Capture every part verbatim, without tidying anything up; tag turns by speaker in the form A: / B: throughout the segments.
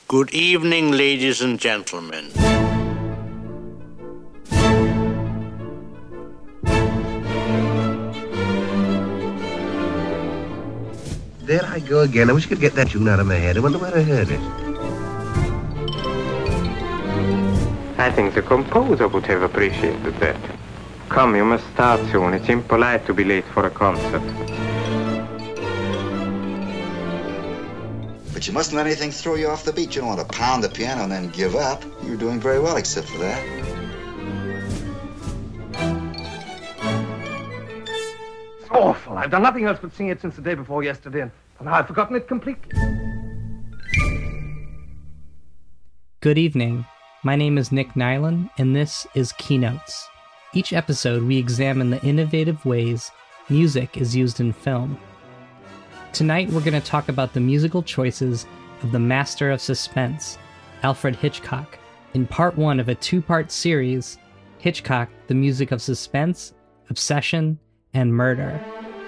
A: Good evening, ladies and gentlemen.
B: There I go again. I wish I could get that tune out of my head. I wonder where I heard it.
C: I think the composer would have appreciated that. Come, you must start soon. It's impolite to be late for a concert.
D: But you mustn't let anything throw you off the beat. You don't want to pound the piano and then give up. You're doing very well except for that.
E: It's awful. I've done nothing else but sing it since the day before yesterday, and now I've forgotten it completely.
F: Good evening. My name is Nick Nyland, and this is Keynotes. Each episode, we examine the innovative ways music is used in film. Tonight, we're going to talk about the musical choices of the master of suspense, Alfred Hitchcock, in part one of a two-part series, Hitchcock, the Music of Suspense, Obsession, and Murder.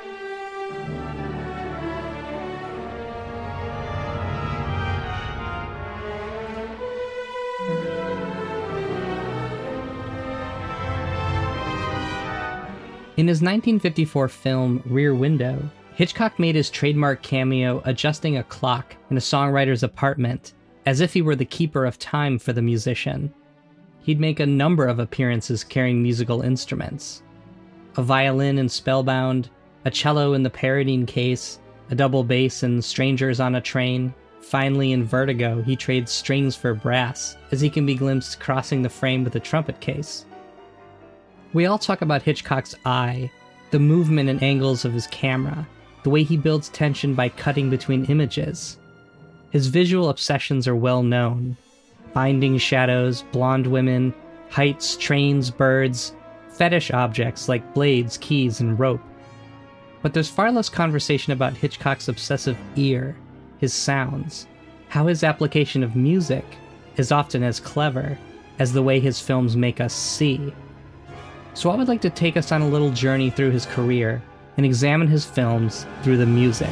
F: In his nineteen fifty-four film Rear Window, Hitchcock made his trademark cameo adjusting a clock in a songwriter's apartment, as if he were the keeper of time for the musician. He'd make a number of appearances carrying musical instruments. A violin in Spellbound, a cello in The Paradine Case, a double bass in Strangers on a Train. Finally, in Vertigo, he trades strings for brass, as he can be glimpsed crossing the frame with a trumpet case. We all talk about Hitchcock's eye, the movement and angles of his camera, the way he builds tension by cutting between images. His visual obsessions are well known. Binding shadows, blonde women, heights, trains, birds, fetish objects like blades, keys, and rope. But there's far less conversation about Hitchcock's obsessive ear, his sounds, how his application of music is often as clever as the way his films make us see. So I would like to take us on a little journey through his career and examine his films through the music.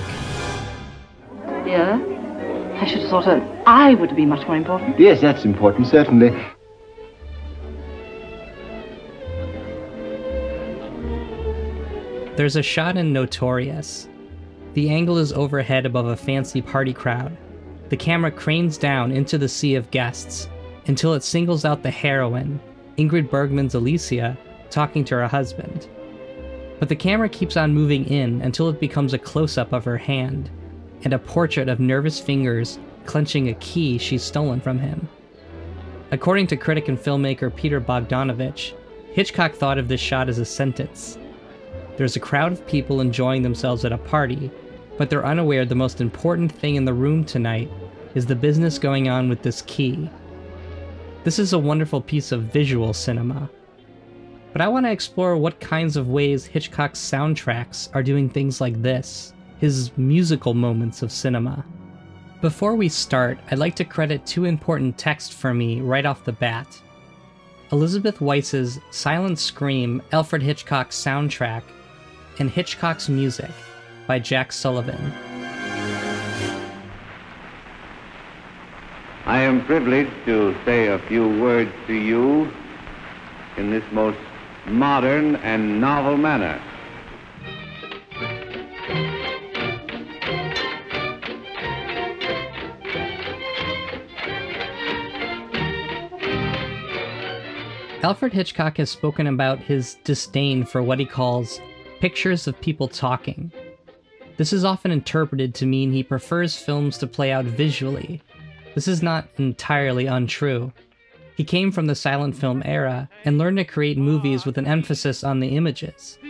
G: Yeah? I should have thought an eye would be much more important.
B: Yes, that's important, certainly.
F: There's a shot in Notorious. The angle is overhead above a fancy party crowd. The camera cranes down into the sea of guests until it singles out the heroine, Ingrid Bergman's Alicia, talking to her husband. But the camera keeps on moving in until it becomes a close-up of her hand, and a portrait of nervous fingers clenching a key she's stolen from him. According to critic and filmmaker Peter Bogdanovich, Hitchcock thought of this shot as a sentence. There's a crowd of people enjoying themselves at a party, but they're unaware the most important thing in the room tonight is the business going on with this key. This is a wonderful piece of visual cinema. But I want to explore what kinds of ways Hitchcock's soundtracks are doing things like this, his musical moments of cinema. Before we start, I'd like to credit two important texts for me right off the bat. Elizabeth Weiss's Silent Scream, Alfred Hitchcock Soundtrack, and Hitchcock's Music by Jack Sullivan.
H: I am privileged to say a few words to you in this most modern and novel manner.
F: Alfred Hitchcock has spoken about his disdain for what he calls pictures of people talking. This is often interpreted to mean he prefers films to play out visually. This is not entirely untrue. He came from the silent film era and learned to create movies with an emphasis on the images.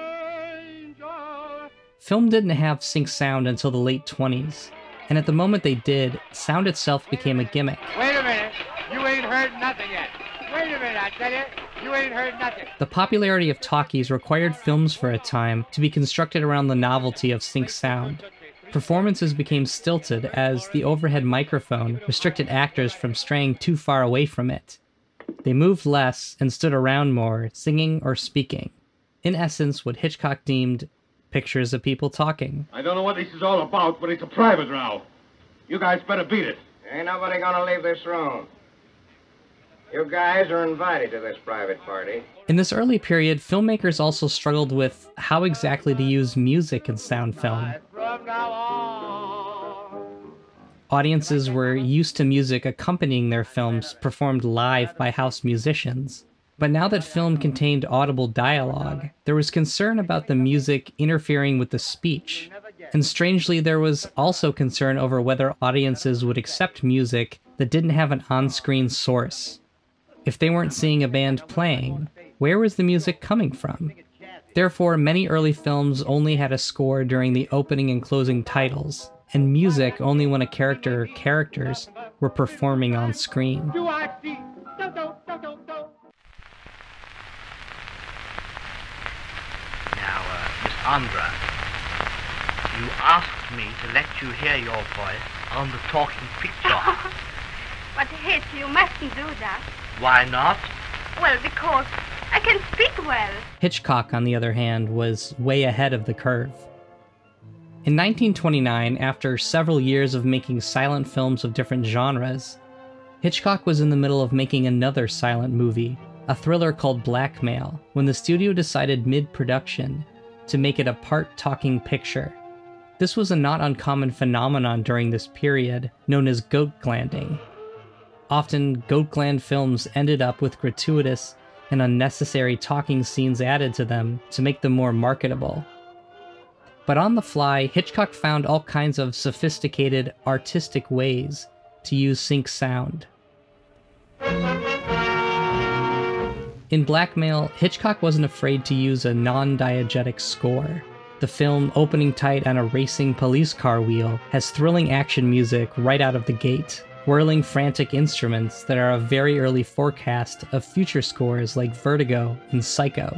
F: Film didn't have sync sound until the late twenties, and at the moment they did, sound itself became a gimmick.
I: Wait a minute, you ain't heard nothing yet. Wait a minute, I tell you, you ain't heard nothing.
F: The popularity of talkies required films for a time to be constructed around the novelty of sync sound. Performances became stilted as the overhead microphone restricted actors from straying too far away from it. They moved less and stood around more, singing or speaking. In essence, what Hitchcock deemed pictures of people talking.
J: I don't know what this is all about, but it's a private row. You guys better beat it. Ain't nobody gonna leave this room. You guys are invited to this private party.
F: In this early period, filmmakers also struggled with how exactly to use music in sound film. Audiences were used to music accompanying their films performed live by house musicians. But now that film contained audible dialogue, there was concern about the music interfering with the speech. And strangely, there was also concern over whether audiences would accept music that didn't have an on-screen source. If they weren't seeing a band playing, where was the music coming from? Therefore, many early films only had a score during the opening and closing titles, and music only when a character or characters were performing on screen.
I: Do I see? Do, do, do, do, do.
A: Now, uh, Miss Andra, you asked me to let you hear your voice on the talking picture.
K: But Hitch, you mustn't do that.
A: Why not?
K: Well, because I can speak well.
F: Hitchcock, on the other hand, was way ahead of the curve. In nineteen twenty-nine, after several years of making silent films of different genres, Hitchcock was in the middle of making another silent movie, a thriller called Blackmail, when the studio decided mid-production to make it a part-talking picture. This was a not uncommon phenomenon during this period, known as goat glanding. Often, goat gland films ended up with gratuitous and unnecessary talking scenes added to them to make them more marketable. But on the fly, Hitchcock found all kinds of sophisticated, artistic ways to use sync sound. In Blackmail, Hitchcock wasn't afraid to use a non-diegetic score. The film, opening tight on a racing police car wheel, has thrilling action music right out of the gate, whirling frantic instruments that are a very early forecast of future scores like Vertigo and Psycho.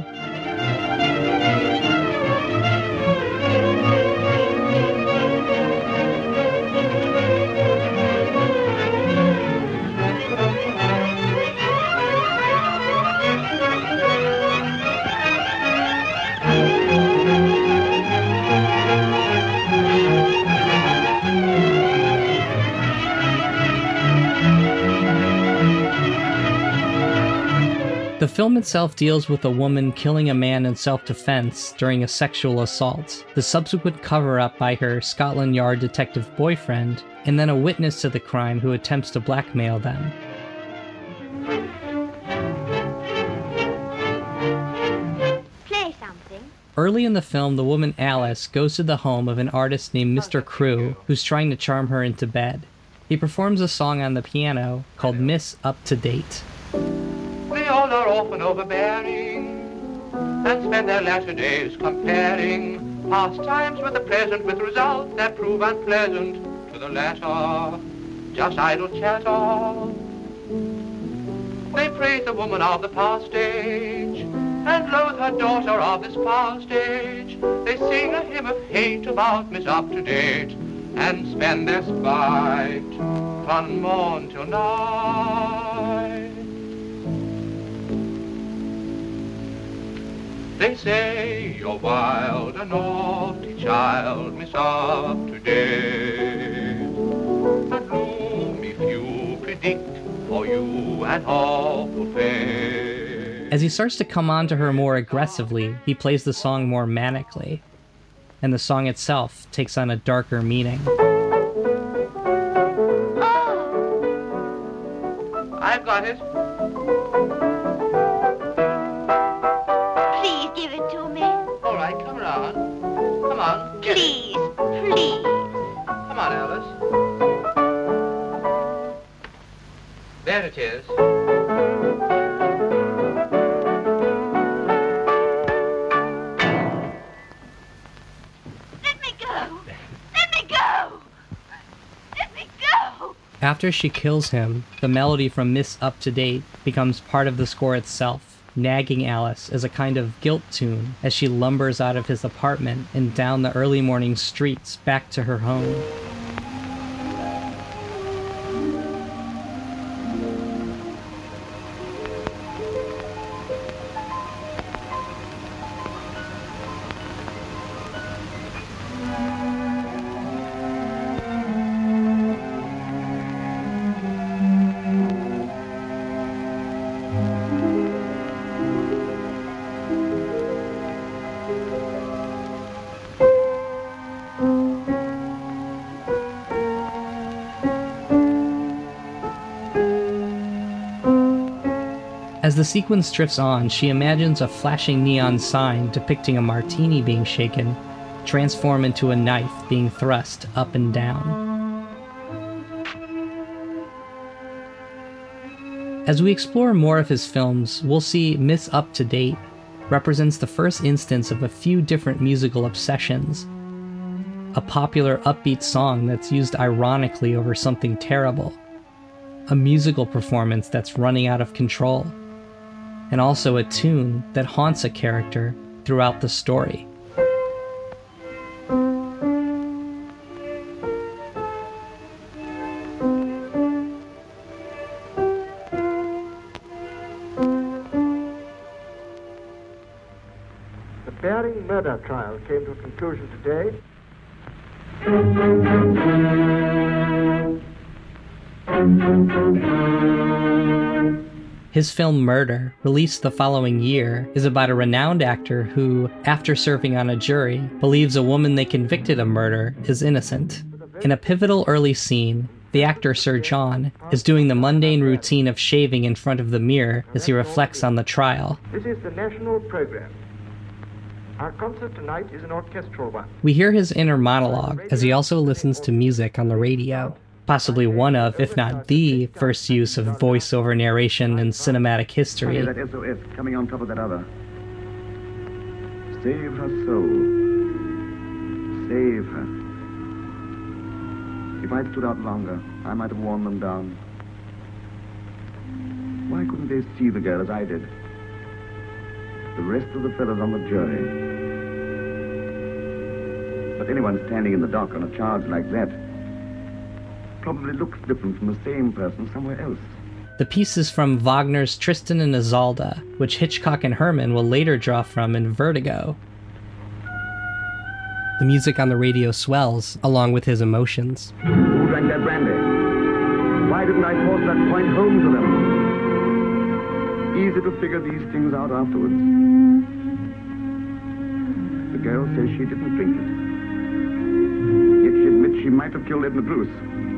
F: The film itself deals with a woman killing a man in self-defense during a sexual assault, the subsequent cover-up by her Scotland Yard detective boyfriend, and then a witness to the crime who attempts to blackmail them.
K: Play something.
F: Early in the film, the woman Alice goes to the home of an artist named Mister Crew, who's trying to charm her into bed. He performs a song on the piano called Miss Up to Date.
L: They all are often overbearing and spend their latter days comparing past times with the present with results that prove unpleasant to the latter. Just idle chatter. They praise the woman of the past age and loathe her daughter of this past age. They sing a hymn of hate about Miss Up to Date and spend their spite from morn till night. They say you're wild and naughty child, Miss Up to Date. And gloom if you predict for you an awful fate.
F: As he starts to come on to her more aggressively, he plays the song more manically, and the song itself takes on a darker meaning.
L: Oh. I've got it.
K: Please give it to me.
L: All right, come around. Come on, get
K: Please,
L: it.
K: please.
L: Come on, Alice. There it is.
K: Let me go. Let me go. Let me go.
F: After she kills him, the melody from Miss Up to Date becomes part of the score itself, nagging Alice as a kind of guilt tune as she lumbers out of his apartment and down the early morning streets back to her home. As the sequence drifts on, she imagines a flashing neon sign depicting a martini being shaken transform into a knife being thrust up and down. As we explore more of his films, we'll see Miss Up to Date represents the first instance of a few different musical obsessions. A popular upbeat song that's used ironically over something terrible. A musical performance that's running out of control. And also a tune that haunts a character throughout the story.
M: The Baring murder trial came to a conclusion today.
F: His film Murder, released the following year, is about a renowned actor who, after serving on a jury, believes a woman they convicted of murder is innocent. In a pivotal early scene, the actor Sir John is doing the mundane routine of shaving in front of the mirror as he reflects on the trial.
M: This is the national program. Our concert tonight is an orchestral one.
F: We hear his inner monologue as he also listens to music on the radio. Possibly one of, if not the, first use of voiceover narration in cinematic history.
N: That S O S coming on top of that other. Save her soul. Save her. If I'd stood out longer, I might have worn them down. Why couldn't they see the girl as I did? The rest of the fellows on the jury. But anyone standing in the dock on a charge like that probably looks different from the same person somewhere else.
F: The piece is from Wagner's Tristan and Isolde, which Hitchcock and Herman will later draw from in Vertigo. The music on the radio swells, along with his emotions.
N: Who drank that brandy? Why didn't I force that point home to them? Easy to figure these things out afterwards. The girl says she didn't drink it. Yet she admits she might have killed Edna Bruce.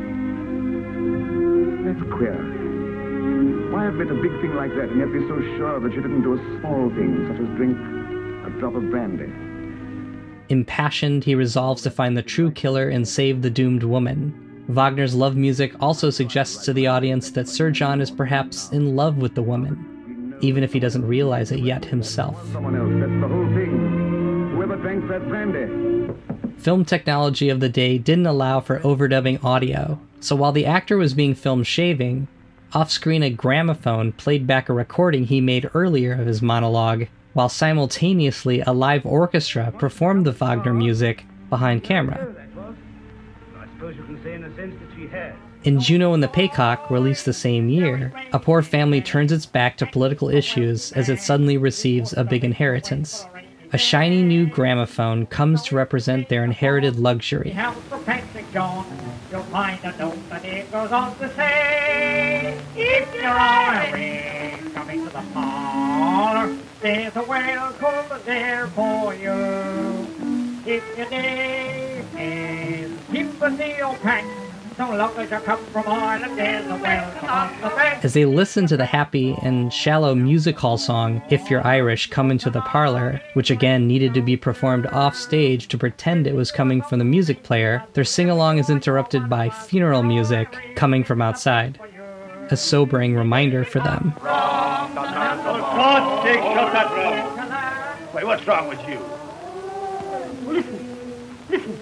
N: That's queer. Why admit a big thing like that and yet be so sure that she didn't do a small thing, such as drink a drop of brandy?
F: Impassioned, he resolves to find the true killer and save the doomed woman. Wagner's love music also suggests to the audience that Sir John is perhaps in love with the woman, even if he doesn't realize it yet himself.
N: Someone else, that's the whole thing. Whoever drank that brandy.
F: Film technology of the day didn't allow for overdubbing audio, so while the actor was being filmed shaving, off-screen a gramophone played back a recording he made earlier of his monologue, while simultaneously a live orchestra performed the Wagner music behind camera.
O: I suppose you can say in a sense that she has.
F: In Juno and the Paycock, released the same year, a poor family turns its back to political issues as it suddenly receives a big inheritance. A shiny new gramophone comes to represent their inherited luxury.
P: For Patrick John, you'll find a note that it goes on to say, if you're on a ring coming to the parlor, there's a welcome there for you. If your name is Timothy O'Pack, so long as you come from Ireland, there's a welcome on the back.
F: As they listen to the happy and shallow music hall song, If You're Irish, Come Into the Parlor, which again needed to be performed off stage to pretend it was coming from the music player, their sing-along is interrupted by funeral music coming from outside. A sobering reminder for them.
O: For God's sake, shut that door. Wait, what's wrong with you?
G: Listen, listen.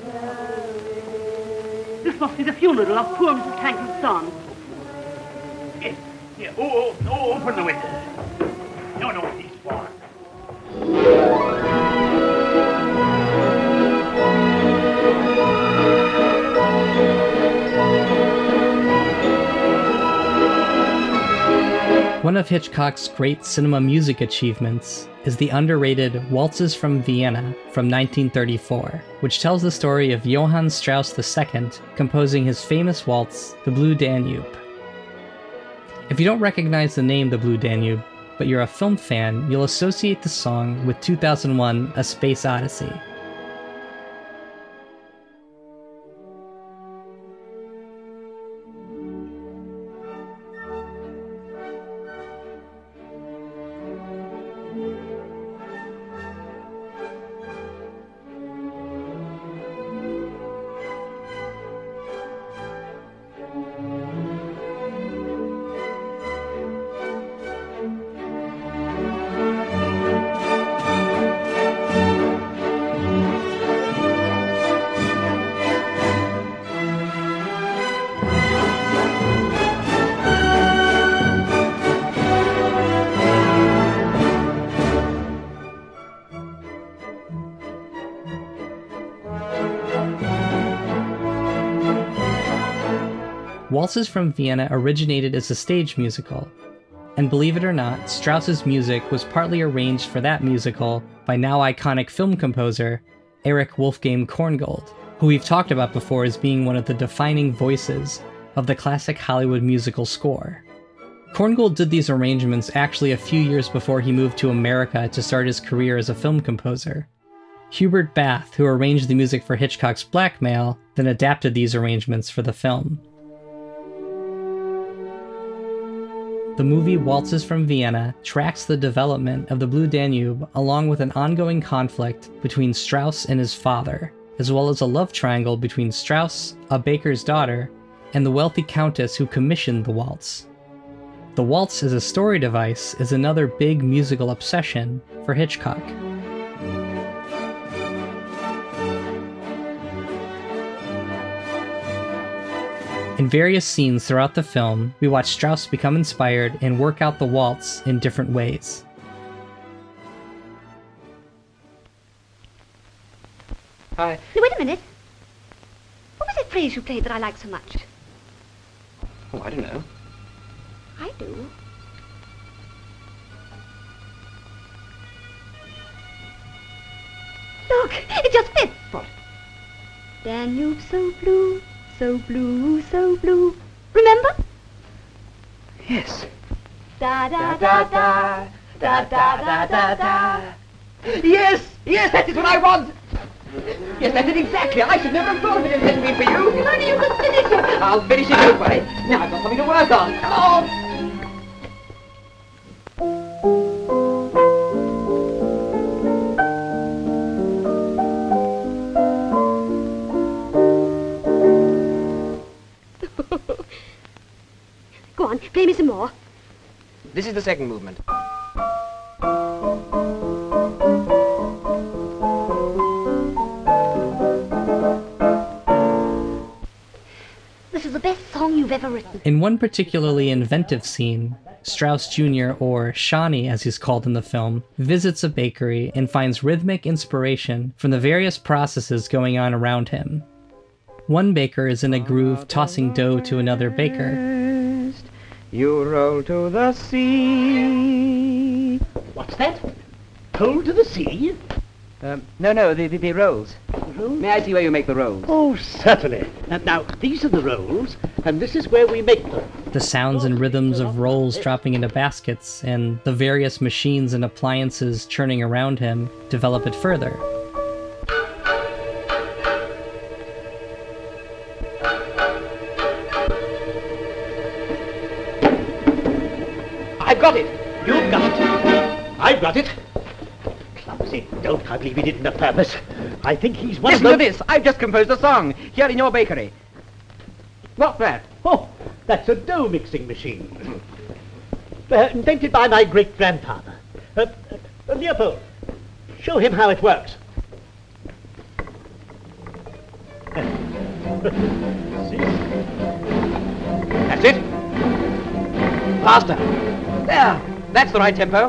G: This must be the funeral of poor Missus Tankred's son.
O: Yeah, yeah. Oh, oh, oh, open the window. No, no, he's far.
F: One of Hitchcock's great cinema music achievements is the underrated Waltzes from Vienna from nineteen thirty-four, which tells the story of Johann Strauss the Second composing his famous waltz, The Blue Danube. If you don't recognize the name The Blue Danube, but you're a film fan, you'll associate the song with two thousand one A Space Odyssey. Waltzes from Vienna originated as a stage musical. And believe it or not, Strauss's music was partly arranged for that musical by now iconic film composer Erich Wolfgang Korngold, who we've talked about before as being one of the defining voices of the classic Hollywood musical score. Korngold did these arrangements actually a few years before he moved to America to start his career as a film composer. Hubert Bath, who arranged the music for Hitchcock's Blackmail, then adapted these arrangements for the film. The movie Waltzes from Vienna tracks the development of the Blue Danube along with an ongoing conflict between Strauss and his father, as well as a love triangle between Strauss, a baker's daughter, and the wealthy countess who commissioned the waltz. The waltz as a story device is another big musical obsession for Hitchcock. In various scenes throughout the film, we watch Strauss become inspired and work out the waltz in different ways.
Q: Hi.
R: Now, wait a minute. What was that phrase you played that I like so much?
Q: Oh, I don't know.
R: I do. Look, it just fits.
Q: What?
R: Danube so blue, so blue, so blue. Remember?
Q: Yes.
R: Da da da da, da da da da da.
Q: Yes, yes, that is what I want. Yes, that's it exactly. I should never have thought of it if it hadn't been for you.
R: If only you could finish it.
Q: I'll finish it, don't worry. Now I've got something to work on. Come on.
R: Go on, play me some more.
Q: This is the second movement.
R: This is the best song you've ever written.
F: In one particularly inventive scene, Strauss Junior, or Shawnee as he's called in the film, visits a bakery and finds rhythmic inspiration from the various processes going on around him. One baker is in a groove tossing dough to another baker.
Q: You roll to the sea.
O: What's that? Roll to the sea?
Q: Um, no, no, the, the, the rolls.
O: Rolls?
Q: May I see where you make the rolls?
O: Oh, certainly. Now, now, these are the rolls, and this is where we make them.
F: The sounds and rhythms of rolls dropping into baskets and the various machines and appliances churning around him develop it further.
O: I've got it! You've got it! I've got it! Clumsy dope, I believe he did it on purpose. I think he's one
Q: Listen
O: of
Q: to
O: those...
Q: this! I've just composed a song, here in your bakery. What's that?
O: Oh, that's a dough mixing machine. Uh, invented by my great-grandfather. Uh, uh, Leopold, show him how it works. See?
Q: That's it. Faster. There, that's the right tempo.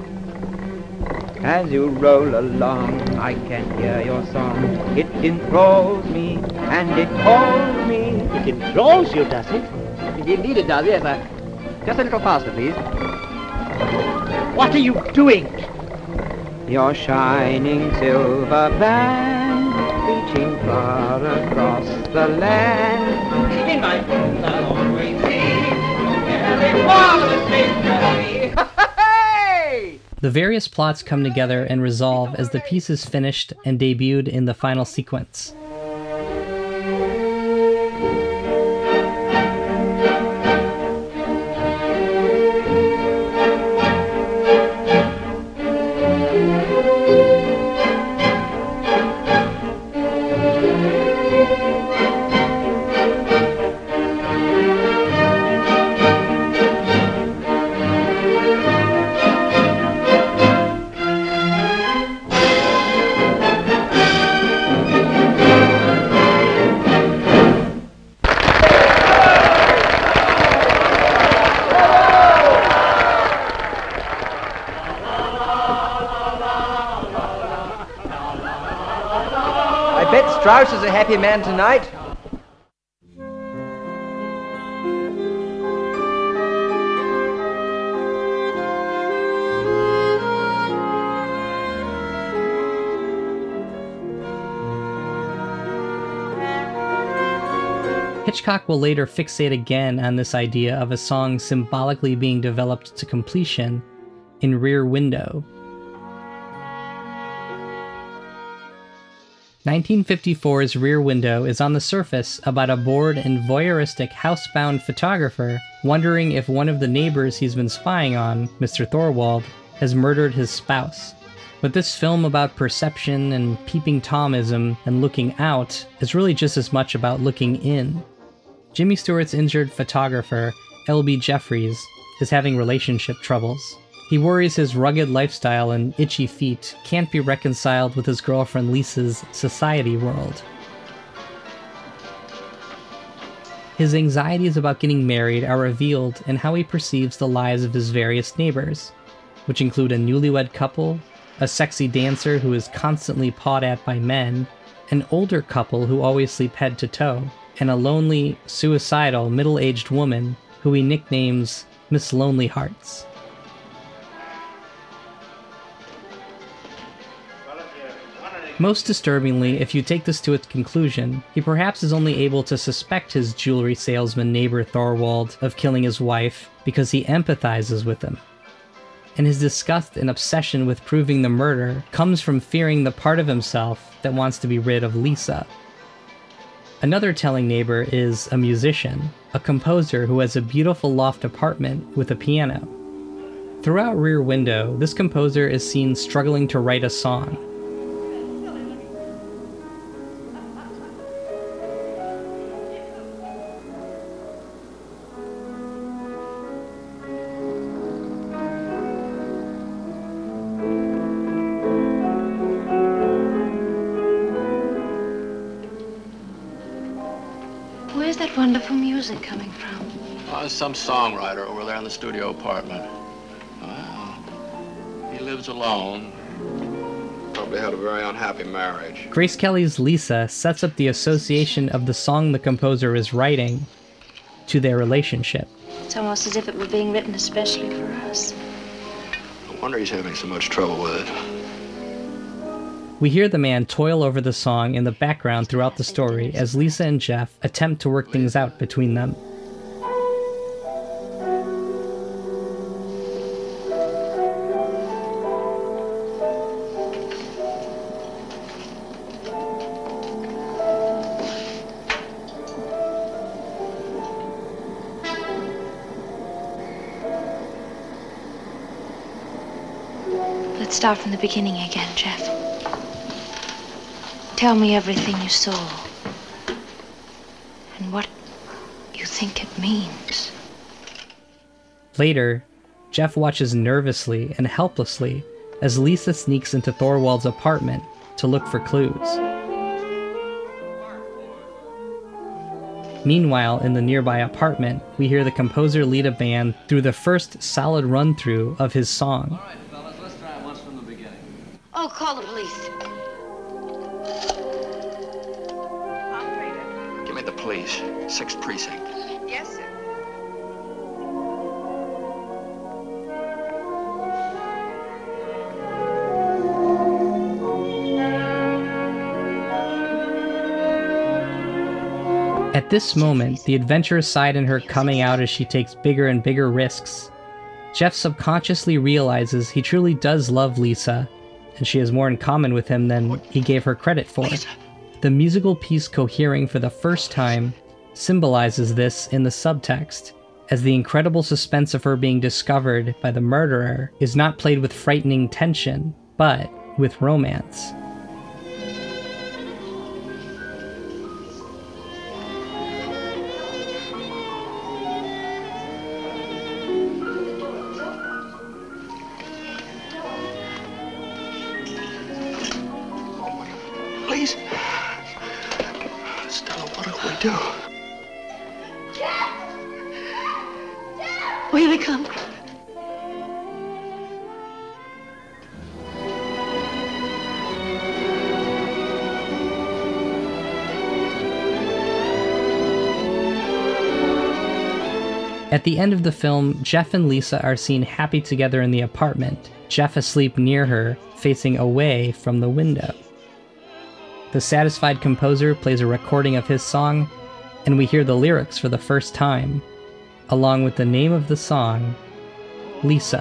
Q: As you roll along, I can hear your song. It enthralls me, and it calls me.
O: It enthralls you, does it?
Q: Indeed it does, yes, sir. Just a little faster, please.
O: What are you doing?
Q: Your shining silver band, reaching far across the land. In my dreams I'll always see, very marvelous things to me.
F: The various plots come together and resolve as the piece is finished and debuted in the final sequence.
Q: Strauss is a happy man tonight.
F: Hitchcock will later fixate again on this idea of a song symbolically being developed to completion in Rear Window. nineteen fifty-four's Rear Window is on the surface about a bored and voyeuristic housebound photographer wondering if one of the neighbors he's been spying on, Mister Thorwald, has murdered his spouse. But this film about perception and peeping Tomism and looking out is really just as much about looking in. Jimmy Stewart's injured photographer, L B Jeffries, is having relationship troubles. He worries his rugged lifestyle and itchy feet can't be reconciled with his girlfriend Lisa's society world. His anxieties about getting married are revealed in how he perceives the lives of his various neighbors, which include a newlywed couple, a sexy dancer who is constantly pawed at by men, an older couple who always sleep head to toe, and a lonely, suicidal, middle-aged woman who he nicknames Miss Lonely Hearts. Most disturbingly, if you take this to its conclusion, he perhaps is only able to suspect his jewelry salesman neighbor Thorwald of killing his wife because he empathizes with him. And his disgust and obsession with proving the murder comes from fearing the part of himself that wants to be rid of Lisa. Another telling neighbor is a musician, a composer who has a beautiful loft apartment with a piano. Throughout Rear Window, this composer is seen struggling to write a song.
S: Where's that wonderful music coming from?
T: Oh, some songwriter over there in the studio apartment. Well, he lives alone. Probably had a very unhappy marriage.
F: Grace Kelly's Lisa sets up the association of the song the composer is writing to their relationship.
S: It's almost as if it were being written especially for us.
T: No wonder he's having so much trouble with it.
F: We hear the man toil over the song in the background throughout the story as Lisa and Jeff attempt to work things out between them.
S: Let's start from the beginning again, Jeff. Tell me everything you saw and what you think it means.
F: Later, Jeff watches nervously and helplessly as Lisa sneaks into Thorwald's apartment to look for clues. Meanwhile, in the nearby apartment, we hear the composer lead a band through the first solid run-through of his song.
T: All right, fellas, let's try it once from the beginning.
S: Oh, call the police.
T: Give me the police. Sixth precinct.
S: Yes, sir.
F: At this moment, the adventurous side in her coming out as she takes bigger and bigger risks. Jeff subconsciously realizes he truly does love Lisa, and she has more in common with him than he gave her credit for. The musical piece cohering for the first time symbolizes this in the subtext, as the incredible suspense of her being discovered by the murderer is not played with frightening tension, but with romance.
T: Please. Stella, what do we do?
S: Here they come.
F: At the end of the film, Jeff and Lisa are seen happy together in the apartment, Jeff asleep near her, facing away from the window. The satisfied composer plays a recording of his song, and we hear the lyrics for the first time, along with the name of the song, Lisa.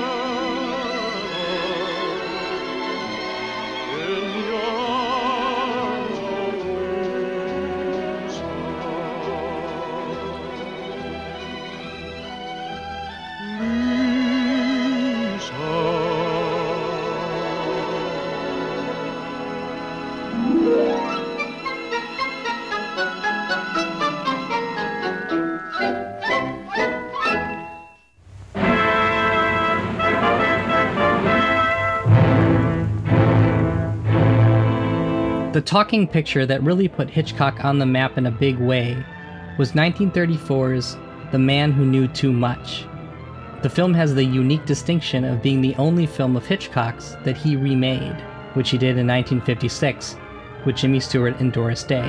F: The talking picture that really put Hitchcock on the map in a big way was nineteen thirty-four's The Man Who Knew Too Much. The film has the unique distinction of being the only film of Hitchcock's that he remade, which he did in nineteen fifty-six with Jimmy Stewart and Doris Day.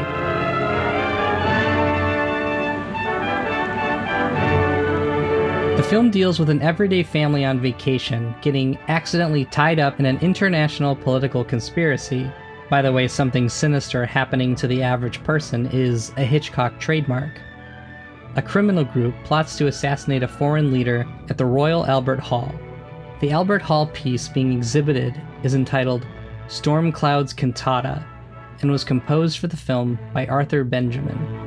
F: The film deals with an everyday family on vacation getting accidentally tied up in an international political conspiracy. By the way, something sinister happening to the average person is a Hitchcock trademark. A criminal group plots to assassinate a foreign leader at the Royal Albert Hall. The Albert Hall piece being exhibited is entitled Storm Cloud's Cantata and was composed for the film by Arthur Benjamin.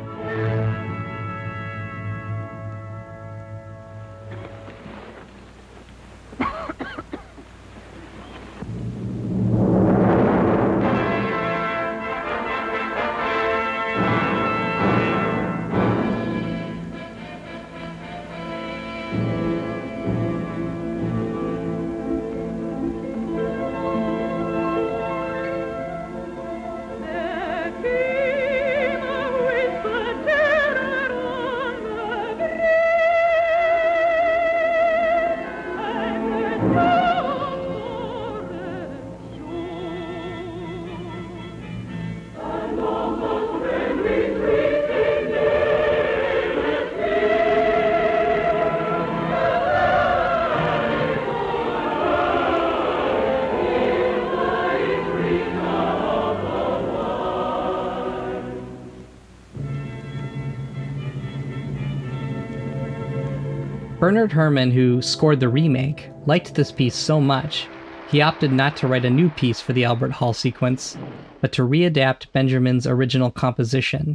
F: Bernard Herrmann, who scored the remake, liked this piece so much, he opted not to write a new piece for the Albert Hall sequence, but to readapt Benjamin's original composition.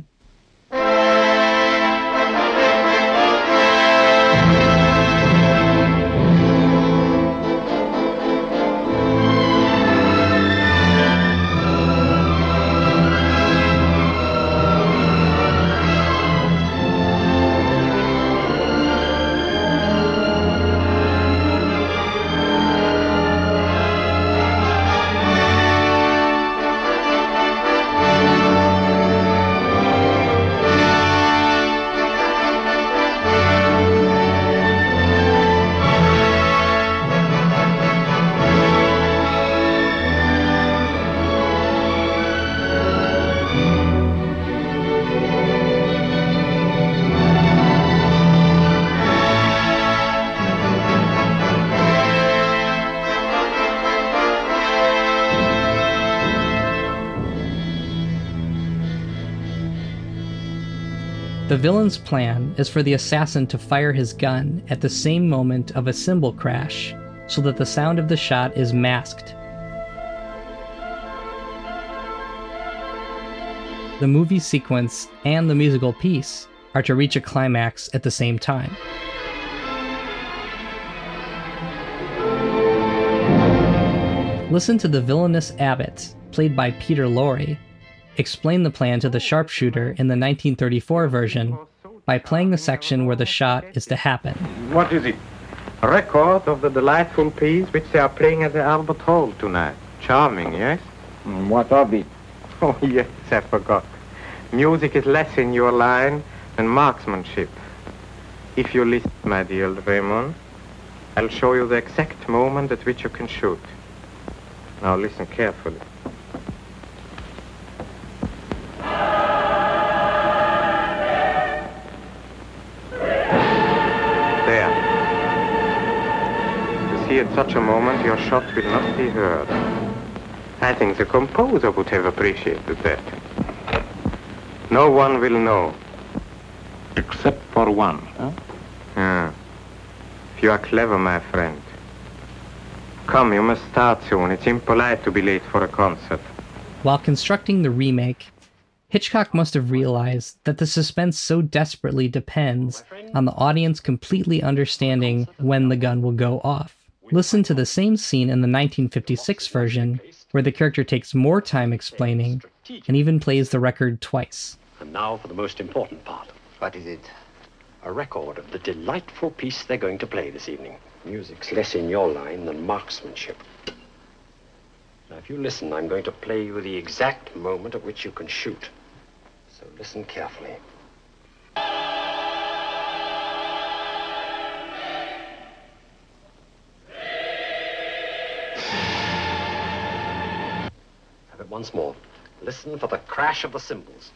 F: The villain's plan is for the assassin to fire his gun at the same moment of a cymbal crash, so that the sound of the shot is masked. The movie sequence and the musical piece are to reach a climax at the same time. Listen to the villainous Abbott, played by Peter Lorre, explain the plan to the sharpshooter in the nineteen thirty-four version by playing the section where the shot is to happen.
C: What is it? A record of the delightful piece which they are playing at the Albert Hall tonight. Charming, yes?
M: Mm, what of it?
C: Oh, yes, I forgot. Music is less in your line than marksmanship. If you listen, my dear Raymond, I'll show you the exact moment at which you can shoot. Now listen carefully. At such a moment, your shot will not be heard. I think the composer would have appreciated that. No one will know.
H: Except for one, huh?
C: Ah. If you are clever, my friend. Come, you must start soon. It's impolite to be late for a concert.
F: While constructing the remake, Hitchcock must have realized that the suspense so desperately depends on the audience completely understanding when the gun will go off. Listen to the same scene in the nineteen fifty-six version, where the character takes more time explaining and even plays the record twice.
U: And now for the most important part.
D: What is it?
U: A record of the delightful piece they're going to play this evening. Music's less in your line than marksmanship. Now, if you listen, I'm going to play you the exact moment at which you can shoot. So listen carefully. Have it once more. Listen for the crash of the cymbals.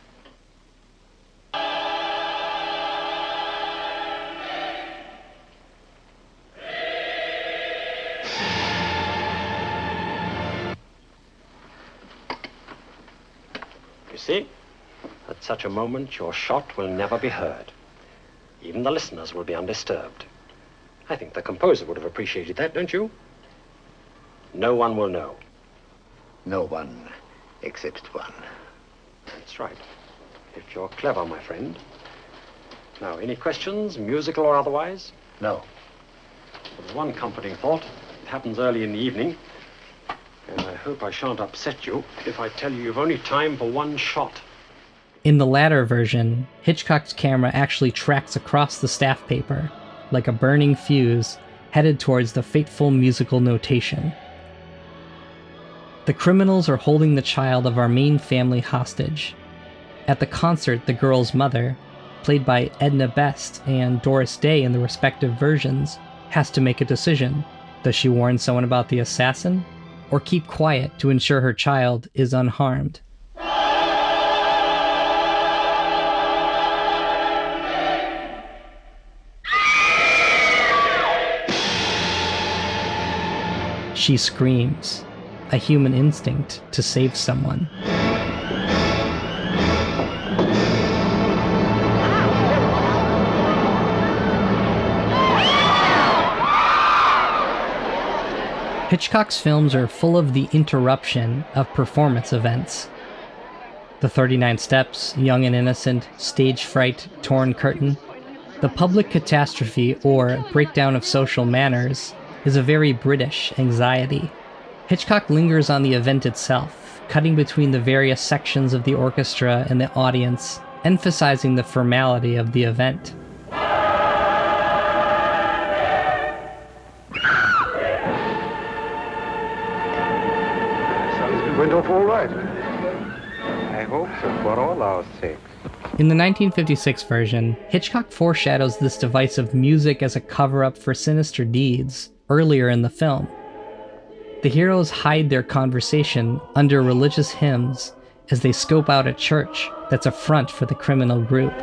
U: See? At such a moment, your shot will never be heard. Even the listeners will be undisturbed. I think the composer would have appreciated that, don't you? No one will know.
D: No one except one.
U: That's right. If you're clever, my friend. Now, any questions, musical or otherwise?
D: No.
U: There's one comforting thought. It happens early in the evening. And I hope I shan't upset you if I tell you you've only time for one shot.
F: In the latter version, Hitchcock's camera actually tracks across the staff paper, like a burning fuse, headed towards the fateful musical notation. The criminals are holding the child of our main family hostage. At the concert, the girl's mother, played by Edna Best and Doris Day in the respective versions, has to make a decision. Does she warn someone about the assassin, or keep quiet to ensure her child is unharmed? She screams, a human instinct to save someone. Hitchcock's films are full of the interruption of performance events. The thirty-nine Steps, Young and Innocent, Stage Fright, Torn Curtain. The public catastrophe, or breakdown of social manners, is a very British anxiety. Hitchcock lingers on the event itself, cutting between the various sections of the orchestra and the audience, emphasizing the formality of the event.
C: Went off all right. I hope so, for all our sakes.
F: In the nineteen fifty-six version, Hitchcock foreshadows this device of music as a cover-up for sinister deeds earlier in the film. The heroes hide their conversation under religious hymns as they scope out a church that's a front for the criminal group.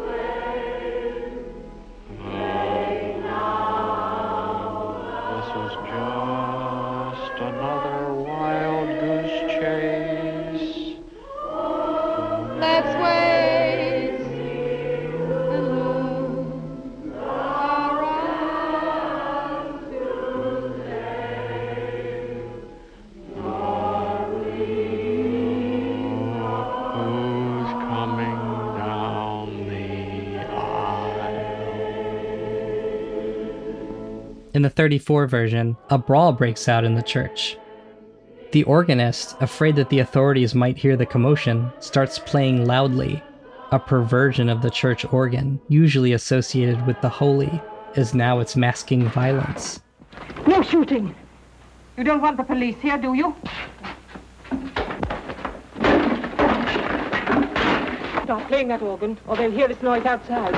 F: In the thirty-four version, a brawl breaks out in the church. The organist, afraid that the authorities might hear the commotion, starts playing loudly. A perversion of the church organ, usually associated with the holy, is now its masking violence.
K: No shooting! You don't want the police here, do you? Stop playing that organ, or they'll hear this noise outside.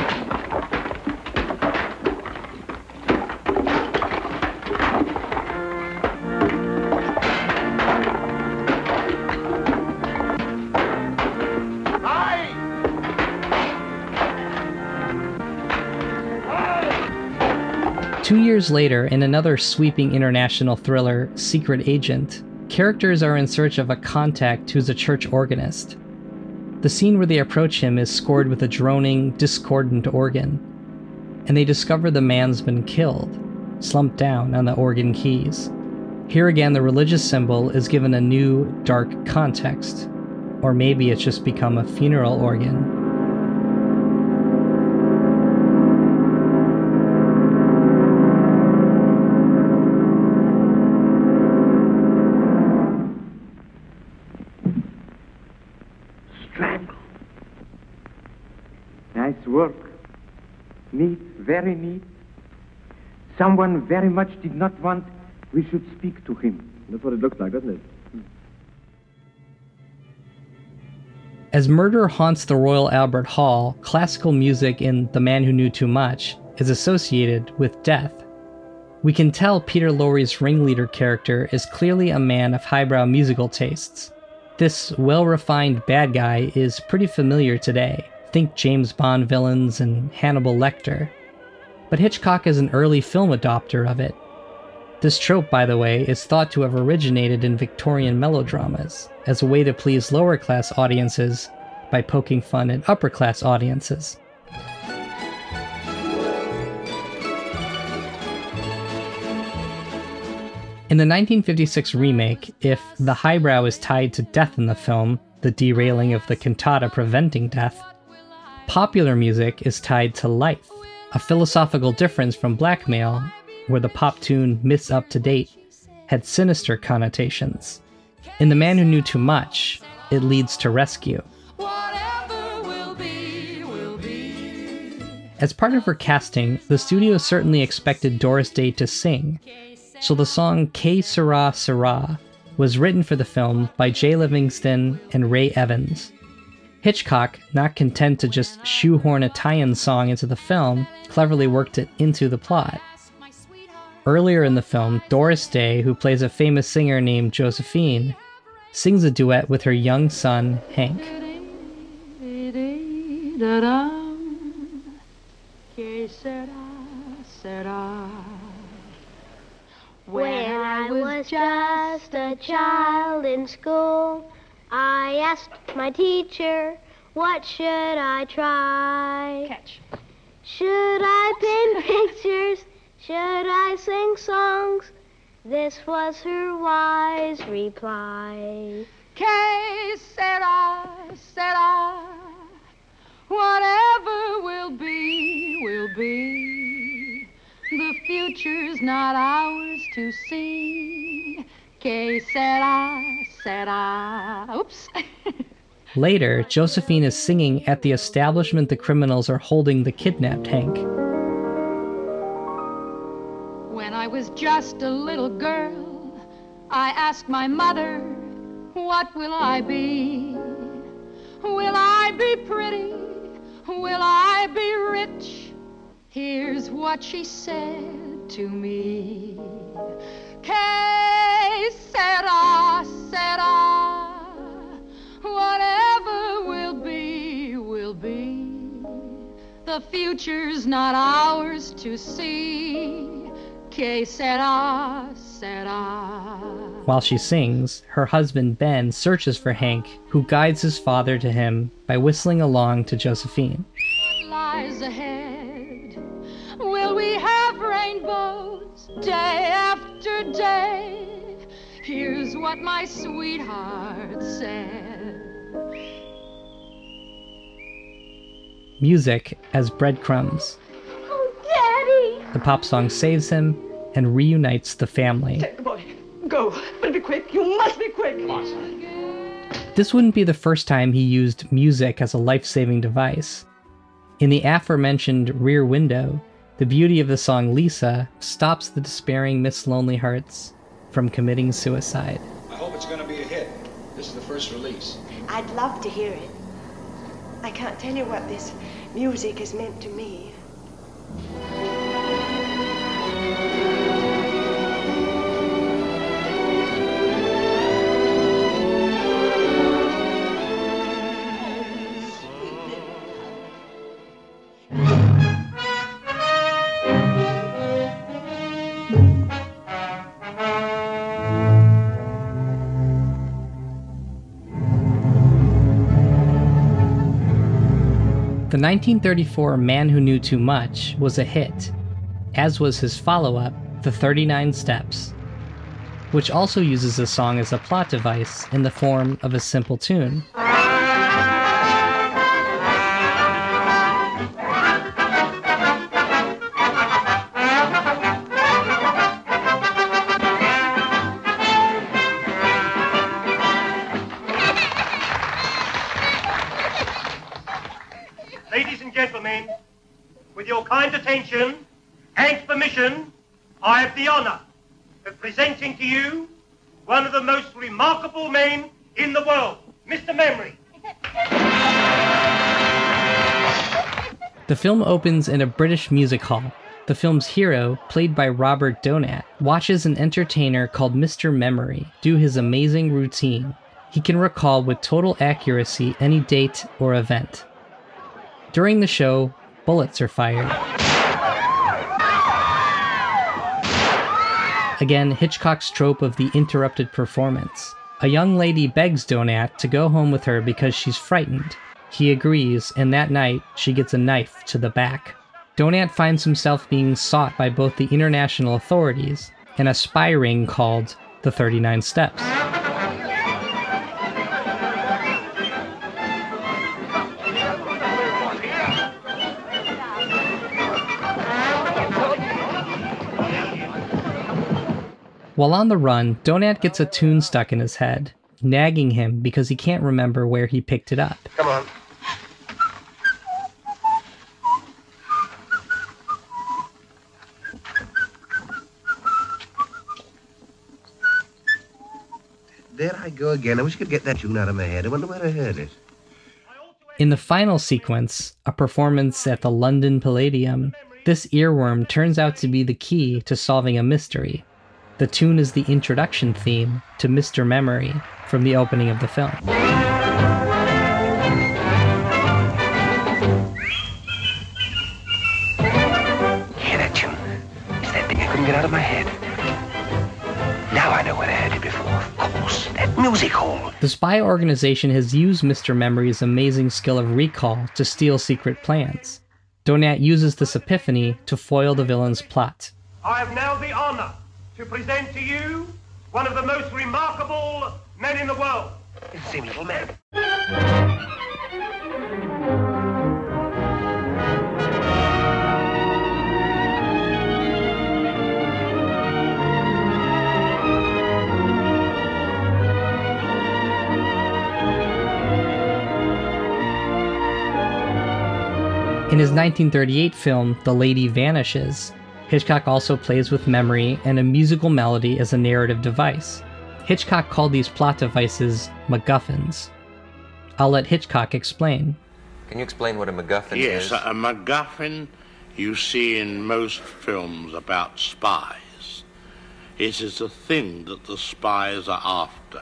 F: Two years later, in another sweeping international thriller, Secret Agent, characters are in search of a contact who's a church organist. The scene where they approach him is scored with a droning, discordant organ, and they discover the man's been killed, slumped down on the organ keys. Here again, the religious symbol is given a new, dark context, or maybe it's just become a funeral organ.
C: Nice work. Neat, very neat. Someone very much did not want we should speak to him.
N: That's what it looks like, doesn't it?
F: As murder haunts the Royal Albert Hall, classical music in The Man Who Knew Too Much is associated with death. We can tell Peter Lorre's ringleader character is clearly a man of highbrow musical tastes. This well-refined bad guy is pretty familiar today. Think James Bond villains and Hannibal Lecter. But Hitchcock is an early film adopter of it. This trope, by the way, is thought to have originated in Victorian melodramas as a way to please lower-class audiences by poking fun at upper-class audiences. In the nineteen fifty-six remake, if the highbrow is tied to death in the film, the derailing of the cantata preventing death, popular music is tied to life, a philosophical difference from blackmail, where the pop tune Miss Up to Date had sinister connotations. In The Man Who Knew Too Much, it leads to rescue. As part of her casting, the studio certainly expected Doris Day to sing, so the song Que Sera Sera was written for the film by Jay Livingston and Ray Evans. Hitchcock, not content to just shoehorn a tie-in song into the film, cleverly worked it into the plot. Earlier in the film, Doris Day, who plays a famous singer named Josephine, sings a duet with her young son, Hank.
E: When I was just a child in school, I asked my teacher, what should I try? Catch. Should I paint pictures? Should I sing songs? This was her wise reply.
V: Que sera, sera. Whatever will be, will be. The future's not ours to see. Que sera, sera. Oops.
F: Later, Josephine is singing at the establishment the criminals are holding the kidnapped Hank.
V: When I was just a little girl, I asked my mother, what will I be? Will I be pretty? Will I be rich? Here's what she said to me. Que sera, sera. Whatever will be, will be. The future's not ours to see. Que sera, sera.
F: While she sings, her husband Ben searches for Hank, who guides his father to him by whistling along to Josephine.
V: What lies ahead? Will we have rainbows day after day? Here's what my sweetheart said.
F: Music as breadcrumbs.
E: Oh, Daddy!
F: The pop song saves him and reunites the family.
W: Take the boy. Go. But be quick. You must be quick. Come on, son.
F: This wouldn't be the first time he used music as a life-saving device. In the aforementioned Rear Window, the beauty of the song Lisa stops the despairing Miss Lonely Hearts from committing suicide.
X: I hope it's going to be a hit. This is the first release.
Y: I'd love to hear it. I can't tell you what this music has meant to me.
F: The nineteen thirty-four Man Who Knew Too Much was a hit, as was his follow-up, The thirty-nine Steps, which also uses the song as a plot device in the form of a simple tune.
A: Ladies and gentlemen, with your kind attention and permission, I have the honor of presenting to you one of the most remarkable men in the world, Mister Memory.
F: The film opens in a British music hall. The film's hero, played by Robert Donat, watches an entertainer called Mister Memory do his amazing routine. He can recall with total accuracy any date or event. During the show, bullets are fired. Again, Hitchcock's trope of the interrupted performance. A young lady begs Donat to go home with her because she's frightened. He agrees, and that night, she gets a knife to the back. Donat finds himself being sought by both the international authorities and a spy ring called the thirty-nine Steps. While on the run, Donat gets a tune stuck in his head, nagging him because he can't remember where he picked it up.
A: Come on.
B: There I go again. I wish I could get that tune out of my head. I wonder where I heard it.
F: In the final sequence, a performance at the London Palladium, this earworm turns out to be the key to solving a mystery. The tune is the introduction theme to Mister Memory from the opening of the film.
B: Hear that tune? It's that thing I couldn't get out of my head. Now I know where I heard it before. Of course, that music hall.
F: The spy organization has used Mister Memory's amazing skill of recall to steal secret plans. Donat uses this epiphany to foil the villain's plot.
A: I have now the honor to present to you one of the most remarkable men in the world.
B: It's the same little man.
F: In his nineteen thirty-eight film, The Lady Vanishes, Hitchcock also plays with memory and a musical melody as a narrative device. Hitchcock called these plot devices MacGuffins. I'll let Hitchcock explain.
I: Can you explain what a MacGuffin
J: yes,
I: is?
J: Yes, a MacGuffin you see in most films about spies. It is the thing that the spies are after.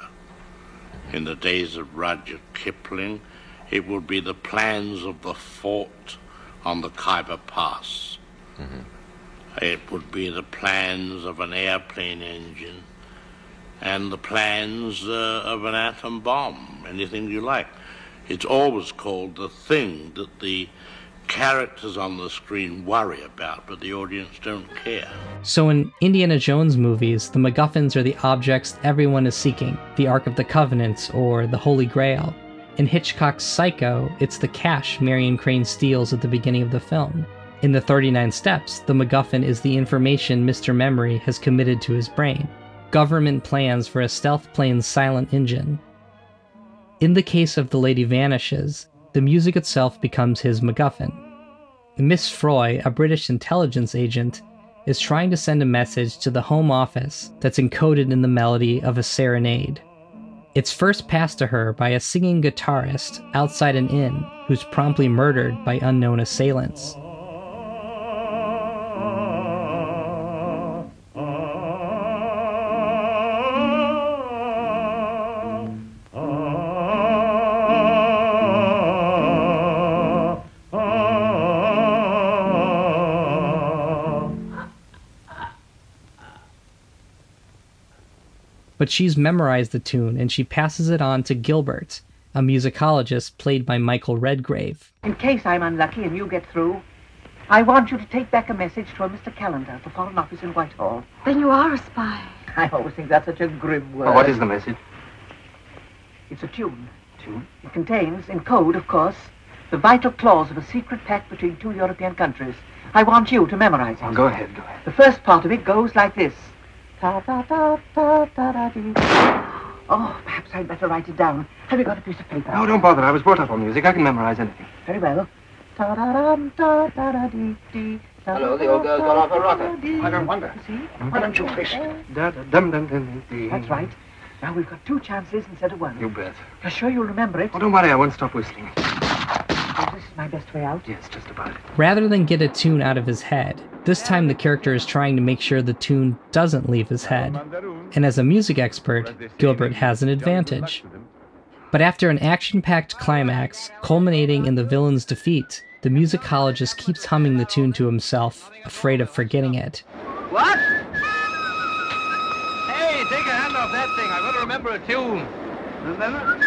J: In the days of Rudyard Kipling, it would be the plans of the fort on the Khyber Pass. Mm-hmm. It would be the plans of an airplane engine and the plans uh, of an atom bomb, anything you like. It's always called the thing that the characters on the screen worry about, but the audience don't care.
F: So in Indiana Jones movies, the MacGuffins are the objects everyone is seeking, the Ark of the Covenant or the Holy Grail. In Hitchcock's Psycho, it's the cash Marion Crane steals at the beginning of the film. In the thirty-nine Steps, the MacGuffin is the information Mister Memory has committed to his brain. Government plans for a stealth plane's silent engine. In the case of The Lady Vanishes, the music itself becomes his MacGuffin. Miss Froy, a British intelligence agent, is trying to send a message to the Home Office that's encoded in the melody of a serenade. It's first passed to her by a singing guitarist outside an inn who's promptly murdered by unknown assailants. But she's memorized the tune and she passes it on to Gilbert, a musicologist played by Michael Redgrave.
G: In case I'm unlucky and you get through, I want you to take back a message to a Mister Callender at the Foreign Office in Whitehall.
L: Then you are a spy.
G: I always think that's such a grim word.
O: Well, what is the message?
G: It's a tune.
O: Tune?
G: It contains, in code, of course, the vital clause of a secret pact between two European countries. I want you to memorize it.
O: Well, go ahead, go ahead.
G: The first part of it goes like this. Ta ta ta ta ta ta dee. Oh, perhaps I'd better write it down. Have you got a piece of paper?
O: No, don't bother. I was brought up on music. I can memorize anything.
G: Very well. Ta da dum ta ta da dee dee.
O: Hello, the old girl's gone off her rocker.
G: I don't wonder. See? Why don't you fish?
O: Da da dum dum dum dee.
G: That's right. Now we've got two chances instead of one.
O: You bet.
G: You're sure you'll remember it?
O: Oh, don't worry. I won't stop whistling.
G: Oh, this is my best way out?
O: Yes, just about it.
F: Rather than get a tune out of his head, this time the character is trying to make sure the tune doesn't leave his head. And as a music expert, Gilbert has an advantage. But after an action-packed climax, culminating in the villain's defeat, the musicologist keeps humming the tune to himself, afraid of forgetting it.
O: What? Hey, take a hand off that thing. I want to remember a tune. Remember?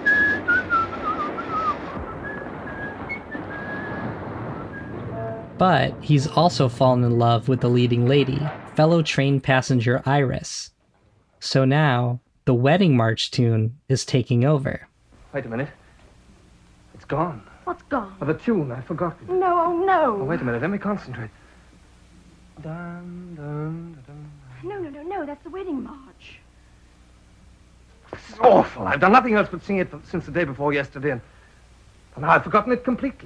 F: But he's also fallen in love with the leading lady, fellow train passenger Iris. So now, the wedding march tune is taking over.
O: Wait a minute. It's gone.
L: What's gone?
O: Oh, the tune. I've forgotten.
L: No, oh no.
O: Oh, wait a minute. Let me concentrate. Dun, dun, dun, dun.
L: No, no, no, no. That's the wedding march.
O: This is awful. I've done nothing else but sing it since the day before yesterday, and now I've forgotten it completely.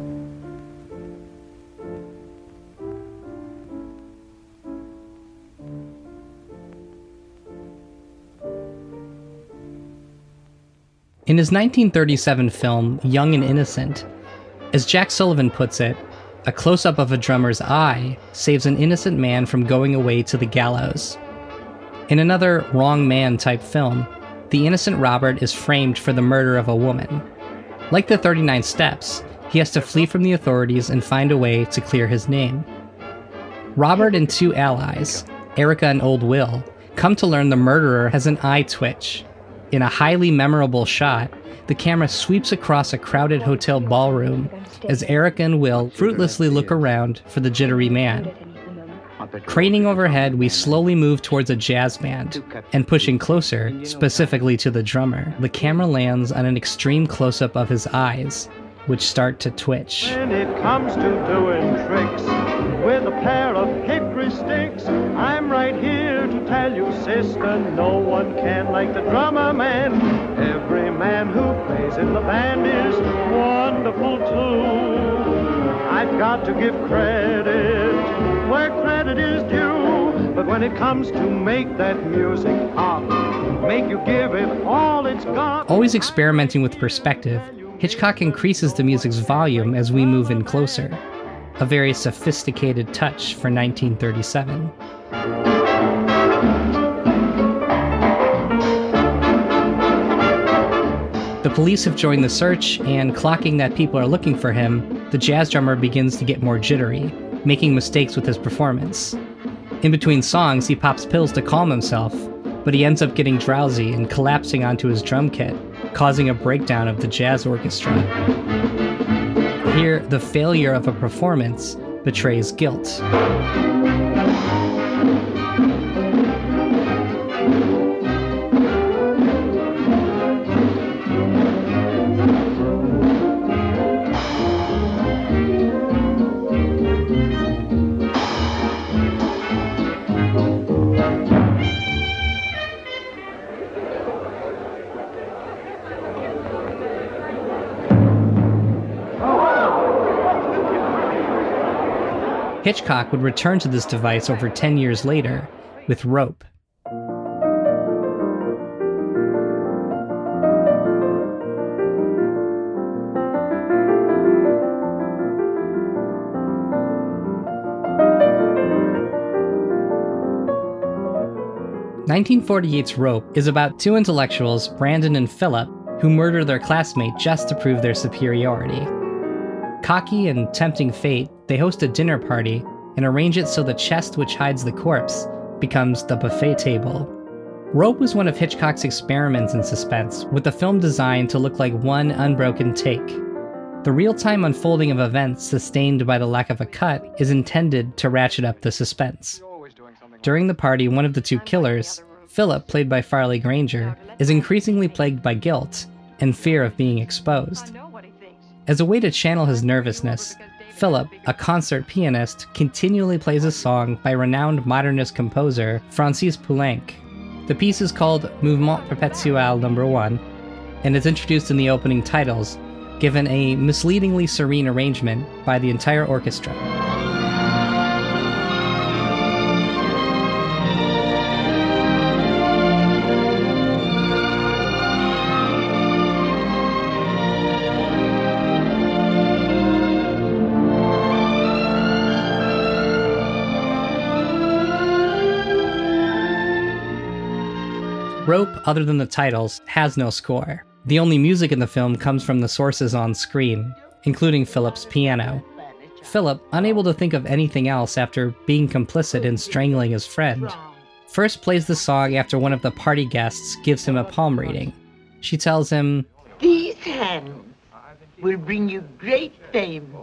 F: In his nineteen thirty-seven film, Young and Innocent, as Jack Sullivan puts it, a close-up of a drummer's eye saves an innocent man from going away to the gallows. In another Wrong Man-type film, the innocent Robert is framed for the murder of a woman. Like the thirty-nine Steps, he has to flee from the authorities and find a way to clear his name. Robert and two allies, Erica and Old Will, come to learn the murderer has an eye twitch. In a highly memorable shot, the camera sweeps across a crowded hotel ballroom as Erica and Will fruitlessly look around for the jittery man. Craning overhead, we slowly move towards a jazz band, and pushing closer, specifically to the drummer, the camera lands on an extreme close-up of his eyes, which start to twitch.
P: When it comes to doing tricks with a pair of hickory sticks, I'm right here to tell you, sister, no one can like the drummer man. Every man who plays in the band is wonderful too. I've got to give credit where credit is due, but when it comes to make that music pop, make you give it all it's got.
F: Always experimenting with perspective, Hitchcock increases the music's volume as we move in closer, a very sophisticated touch for nineteen thirty-seven. The police have joined the search, and clocking that people are looking for him, the jazz drummer begins to get more jittery, making mistakes with his performance. In between songs, he pops pills to calm himself, but he ends up getting drowsy and collapsing onto his drum kit, causing a breakdown of the jazz orchestra. Here, the failure of a performance betrays guilt. Hitchcock would return to this device over ten years later with Rope. nineteen forty-eight's Rope is about two intellectuals, Brandon and Philip, who murder their classmate just to prove their superiority. Cocky and tempting fate, they host a dinner party and arrange it so the chest which hides the corpse becomes the buffet table. Rope was one of Hitchcock's experiments in suspense, with the film designed to look like one unbroken take. The real-time unfolding of events sustained by the lack of a cut is intended to ratchet up the suspense. During the party, one of the two killers, Philip, played by Farley Granger, is increasingly plagued by guilt and fear of being exposed. As a way to channel his nervousness, Philip, a concert pianist, continually plays a song by renowned modernist composer Francis Poulenc. The piece is called Mouvement Perpetuel number one, and is introduced in the opening titles, given a misleadingly serene arrangement by the entire orchestra. Rope, other than the titles, has no score. The only music in the film comes from the sources on screen, including Philip's piano. Philip, unable to think of anything else after being complicit in strangling his friend, first plays the song after one of the party guests gives him a palm reading. She tells him,
M: "These hands will bring you great fame."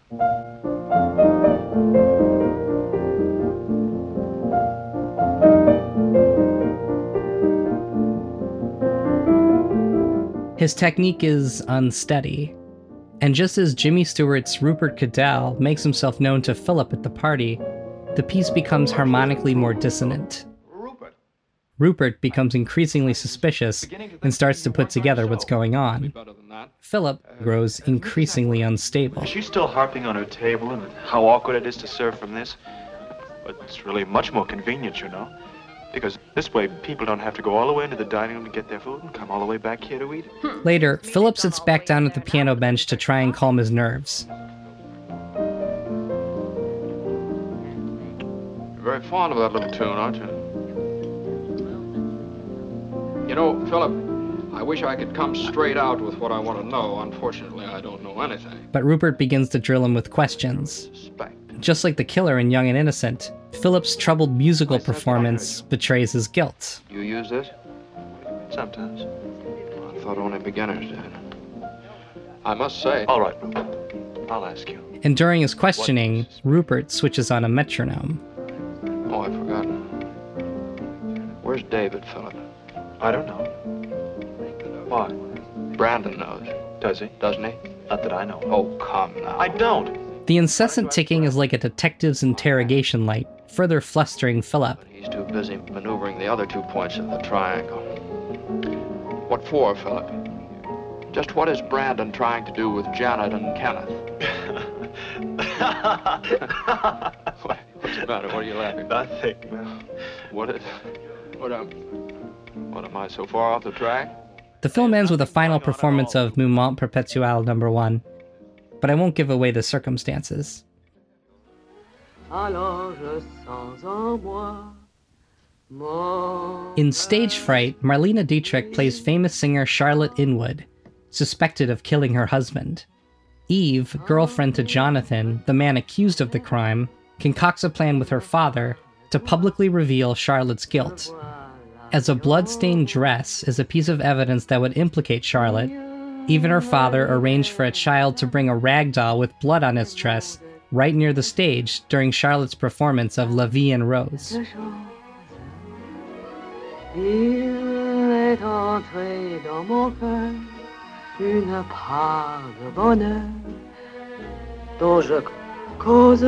F: His technique is unsteady, and just as Jimmy Stewart's Rupert Cadell makes himself known to Philip at the party, the piece becomes harmonically more dissonant. Rupert. Rupert becomes increasingly suspicious and starts to put together what's going on. Philip grows increasingly unstable.
Q: She's still harping on her table and how awkward it is to serve from this. But it's really much more convenient, you know. Because this way, people don't have to go all the way into the dining room to get their food and come all the way back here to eat it.
F: Later, Philip sits back down at the piano bench to try and calm his nerves.
R: You're very fond of that little tune, aren't you? You know, Philip, I wish I could come straight out with what I want to know. Unfortunately, I don't know anything.
F: But Rupert begins to drill him with questions. Just like the killer in Young and Innocent, Philip's troubled musical performance betrays his guilt.
R: You use this?
Q: Sometimes.
R: I thought only beginners did. I must say...
Q: All right, I'll ask you.
F: And during his questioning, Rupert switches on a metronome.
R: Oh, I've forgotten. Where's David, Philip?
Q: I don't know. Why?
R: Brandon knows.
Q: Does he?
R: Doesn't he?
Q: Not that I know.
R: Oh, come now.
Q: I don't.
F: The incessant ticking is like a detective's interrogation light, further flustering Philip.
R: He's too busy maneuvering the other two points of the triangle. What for, Philip? Just what is Brandon trying to do with Janet and Kenneth? What's the matter? What are you laughing at?
Q: Nothing, no.
R: What is... What am... What, am I so far off the track?
F: The film ends with a final performance of Mouvement Perpetuel number one, but I won't give away the circumstances. In Stage Fright, Marlene Dietrich plays famous singer Charlotte Inwood, suspected of killing her husband. Eve, girlfriend to Jonathan, the man accused of the crime, concocts a plan with her father to publicly reveal Charlotte's guilt. As a blood-stained dress is a piece of evidence that would implicate Charlotte, even her father arranged for a child to bring a rag doll with blood on its dress right near the stage during Charlotte's performance of La Vie en Rose.
M: Il est entré dans mon cœur une part de bonheur dont je cause.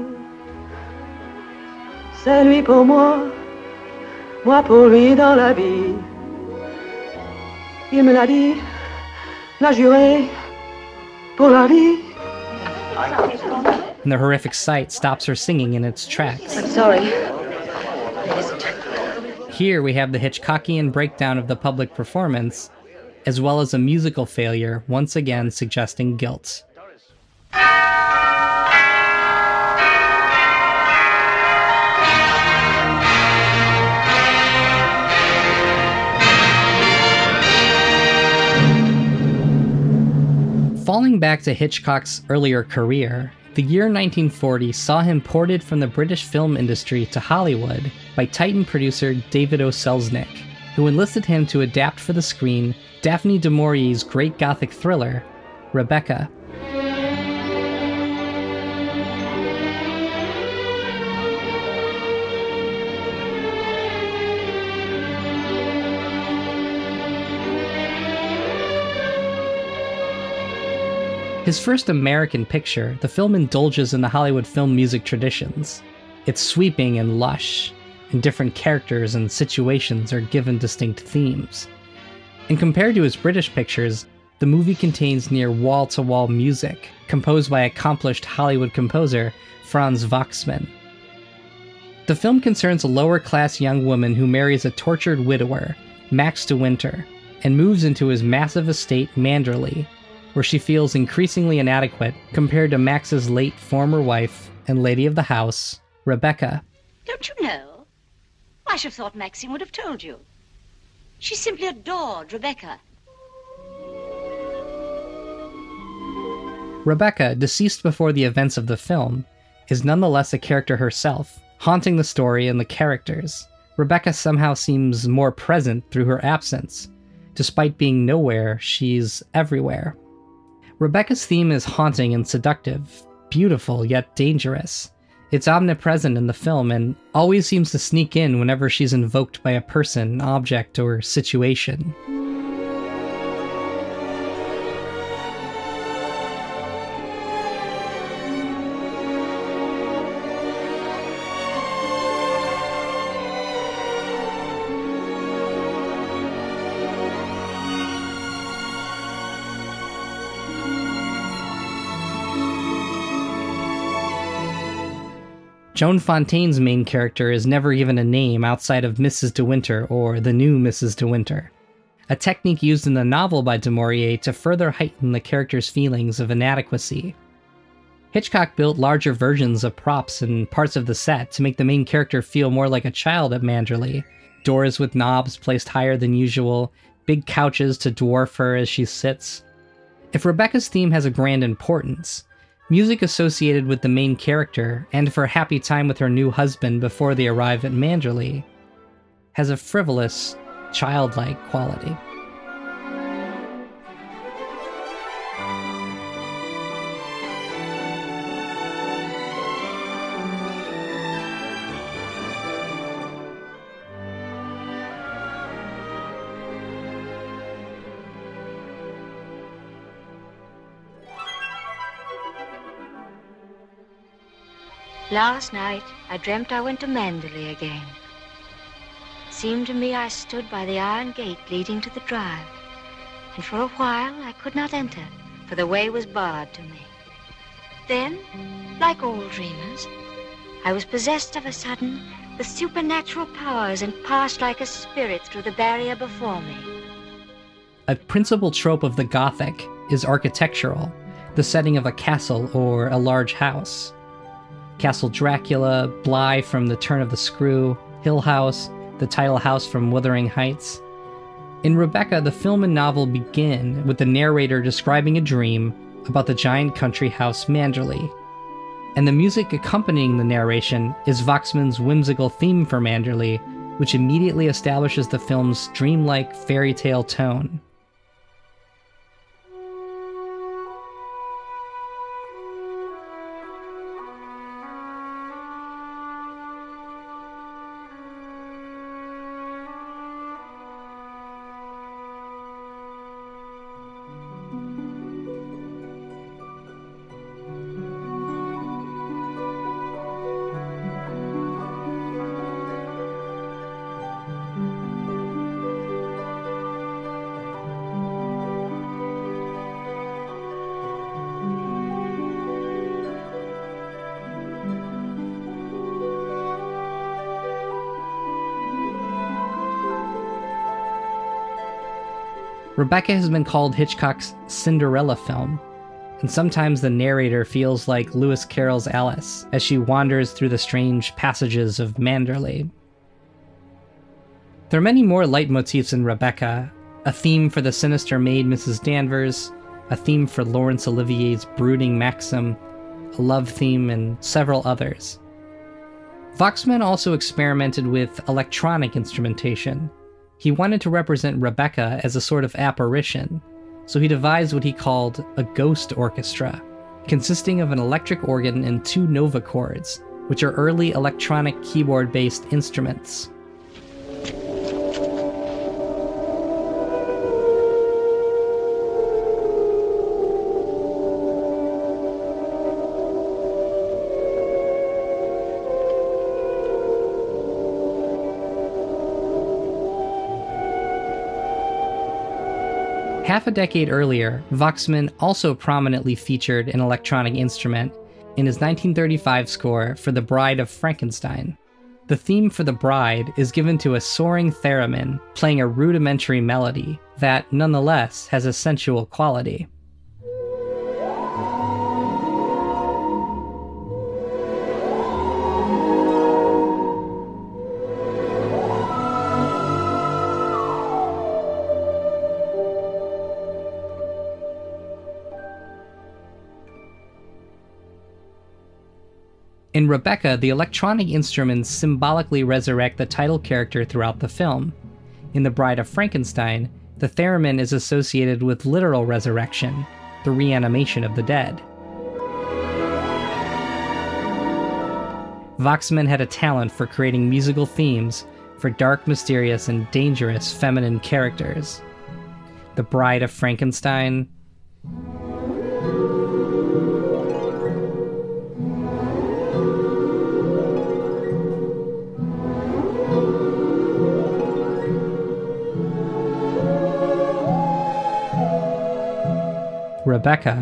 M: C'est lui pour moi, moi pour lui dans la vie. Il me l'a dit. La juré pour la vie.
F: And the horrific sight stops her singing in its tracks.
M: I'm sorry.
F: Here we have the Hitchcockian breakdown of the public performance, as well as a musical failure once again suggesting guilt. Falling back to Hitchcock's earlier career, the year nineteen forty saw him ported from the British film industry to Hollywood by Titan producer David O. Selznick. who enlisted him to adapt for the screen Daphne du Maurier's great Gothic thriller, Rebecca. His first American picture, the film indulges in the Hollywood film music traditions. It's sweeping and lush, and different characters and situations are given distinct themes. And compared to his British pictures, the movie contains near wall-to-wall music, composed by accomplished Hollywood composer Franz Waxman. The film concerns a lower-class young woman who marries a tortured widower, Max de Winter, and moves into his massive estate Manderley, where she feels increasingly inadequate compared to Max's late former wife and lady of the house, Rebecca.
D: Don't you know? I should have thought Maxine would have told you. She simply adored Rebecca.
F: Rebecca, deceased before the events of the film, is nonetheless a character herself, haunting the story and the characters. Rebecca somehow seems more present through her absence. Despite being nowhere, she's everywhere. Rebecca's theme is haunting and seductive, beautiful yet dangerous. It's omnipresent in the film and always seems to sneak in whenever she's invoked by a person, object, or situation. Joan Fontaine's main character is never given a name outside of Missus de Winter or the new Missus de Winter, a technique used in the novel by du Maurier to further heighten the character's feelings of inadequacy. Hitchcock built larger versions of props and parts of the set to make the main character feel more like a child at Manderley, doors with knobs placed higher than usual, big couches to dwarf her as she sits. If Rebecca's theme has a grand importance, music associated with the main character, and for a happy time with her new husband before they arrive at Manderley, has a frivolous, childlike quality.
D: Last night, I dreamt I went to Manderley again. It seemed to me I stood by the iron gate leading to the drive, and for a while I could not enter, for the way was barred to me. Then, like all dreamers, I was possessed of a sudden with supernatural powers and passed like a spirit through the barrier before me.
F: A principal trope of the Gothic is architectural, the setting of a castle or a large house. Castle Dracula, Bly from The Turn of the Screw, Hill House, the title house from Wuthering Heights. In Rebecca, the film and novel begin with the narrator describing a dream about the giant country house Manderley. And the music accompanying the narration is Waxman's whimsical theme for Manderley, which immediately establishes the film's dreamlike fairy tale tone. Rebecca has been called Hitchcock's Cinderella film, and sometimes the narrator feels like Lewis Carroll's Alice as she wanders through the strange passages of Manderley. There are many more leitmotifs in Rebecca, a theme for the sinister maid Missus Danvers, a theme for Laurence Olivier's brooding Maxim, a love theme, and several others. Waxman also experimented with electronic instrumentation, He wanted to represent Rebecca as a sort of apparition, so he devised what he called a ghost orchestra, consisting of an electric organ and two nova chords, which are early electronic keyboard-based instruments. Half a decade earlier, Waxman also prominently featured an electronic instrument in his nineteen thirty-five score for The Bride of Frankenstein. The theme for The Bride is given to a soaring theremin playing a rudimentary melody that, nonetheless, has a sensual quality. In Rebecca, the electronic instruments symbolically resurrect the title character throughout the film. In The Bride of Frankenstein, the theremin is associated with literal resurrection, the reanimation of the dead. Waxman had a talent for creating musical themes for dark, mysterious, and dangerous feminine characters. The Bride of Frankenstein, Rebecca,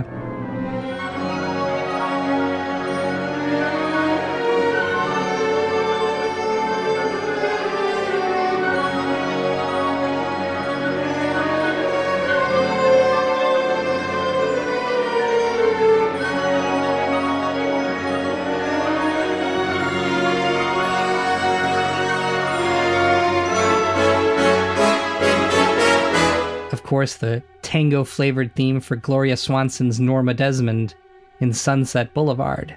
F: of course, the tango-flavored theme for Gloria Swanson's Norma Desmond in Sunset Boulevard.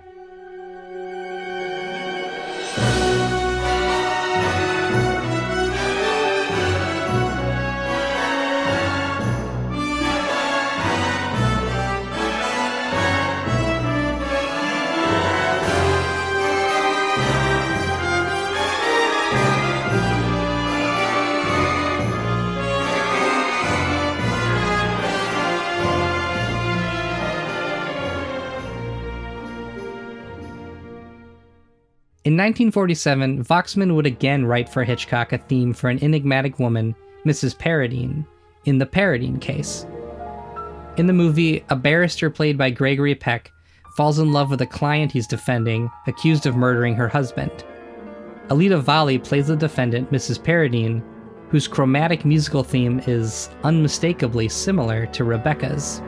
F: In nineteen forty-seven, Waxman would again write for Hitchcock a theme for an enigmatic woman, Missus Paradine, in The Paradine Case. In the movie, a barrister played by Gregory Peck falls in love with a client he's defending, accused of murdering her husband. Alida Valli plays the defendant, Missus Paradine, whose chromatic musical theme is unmistakably similar to Rebecca's.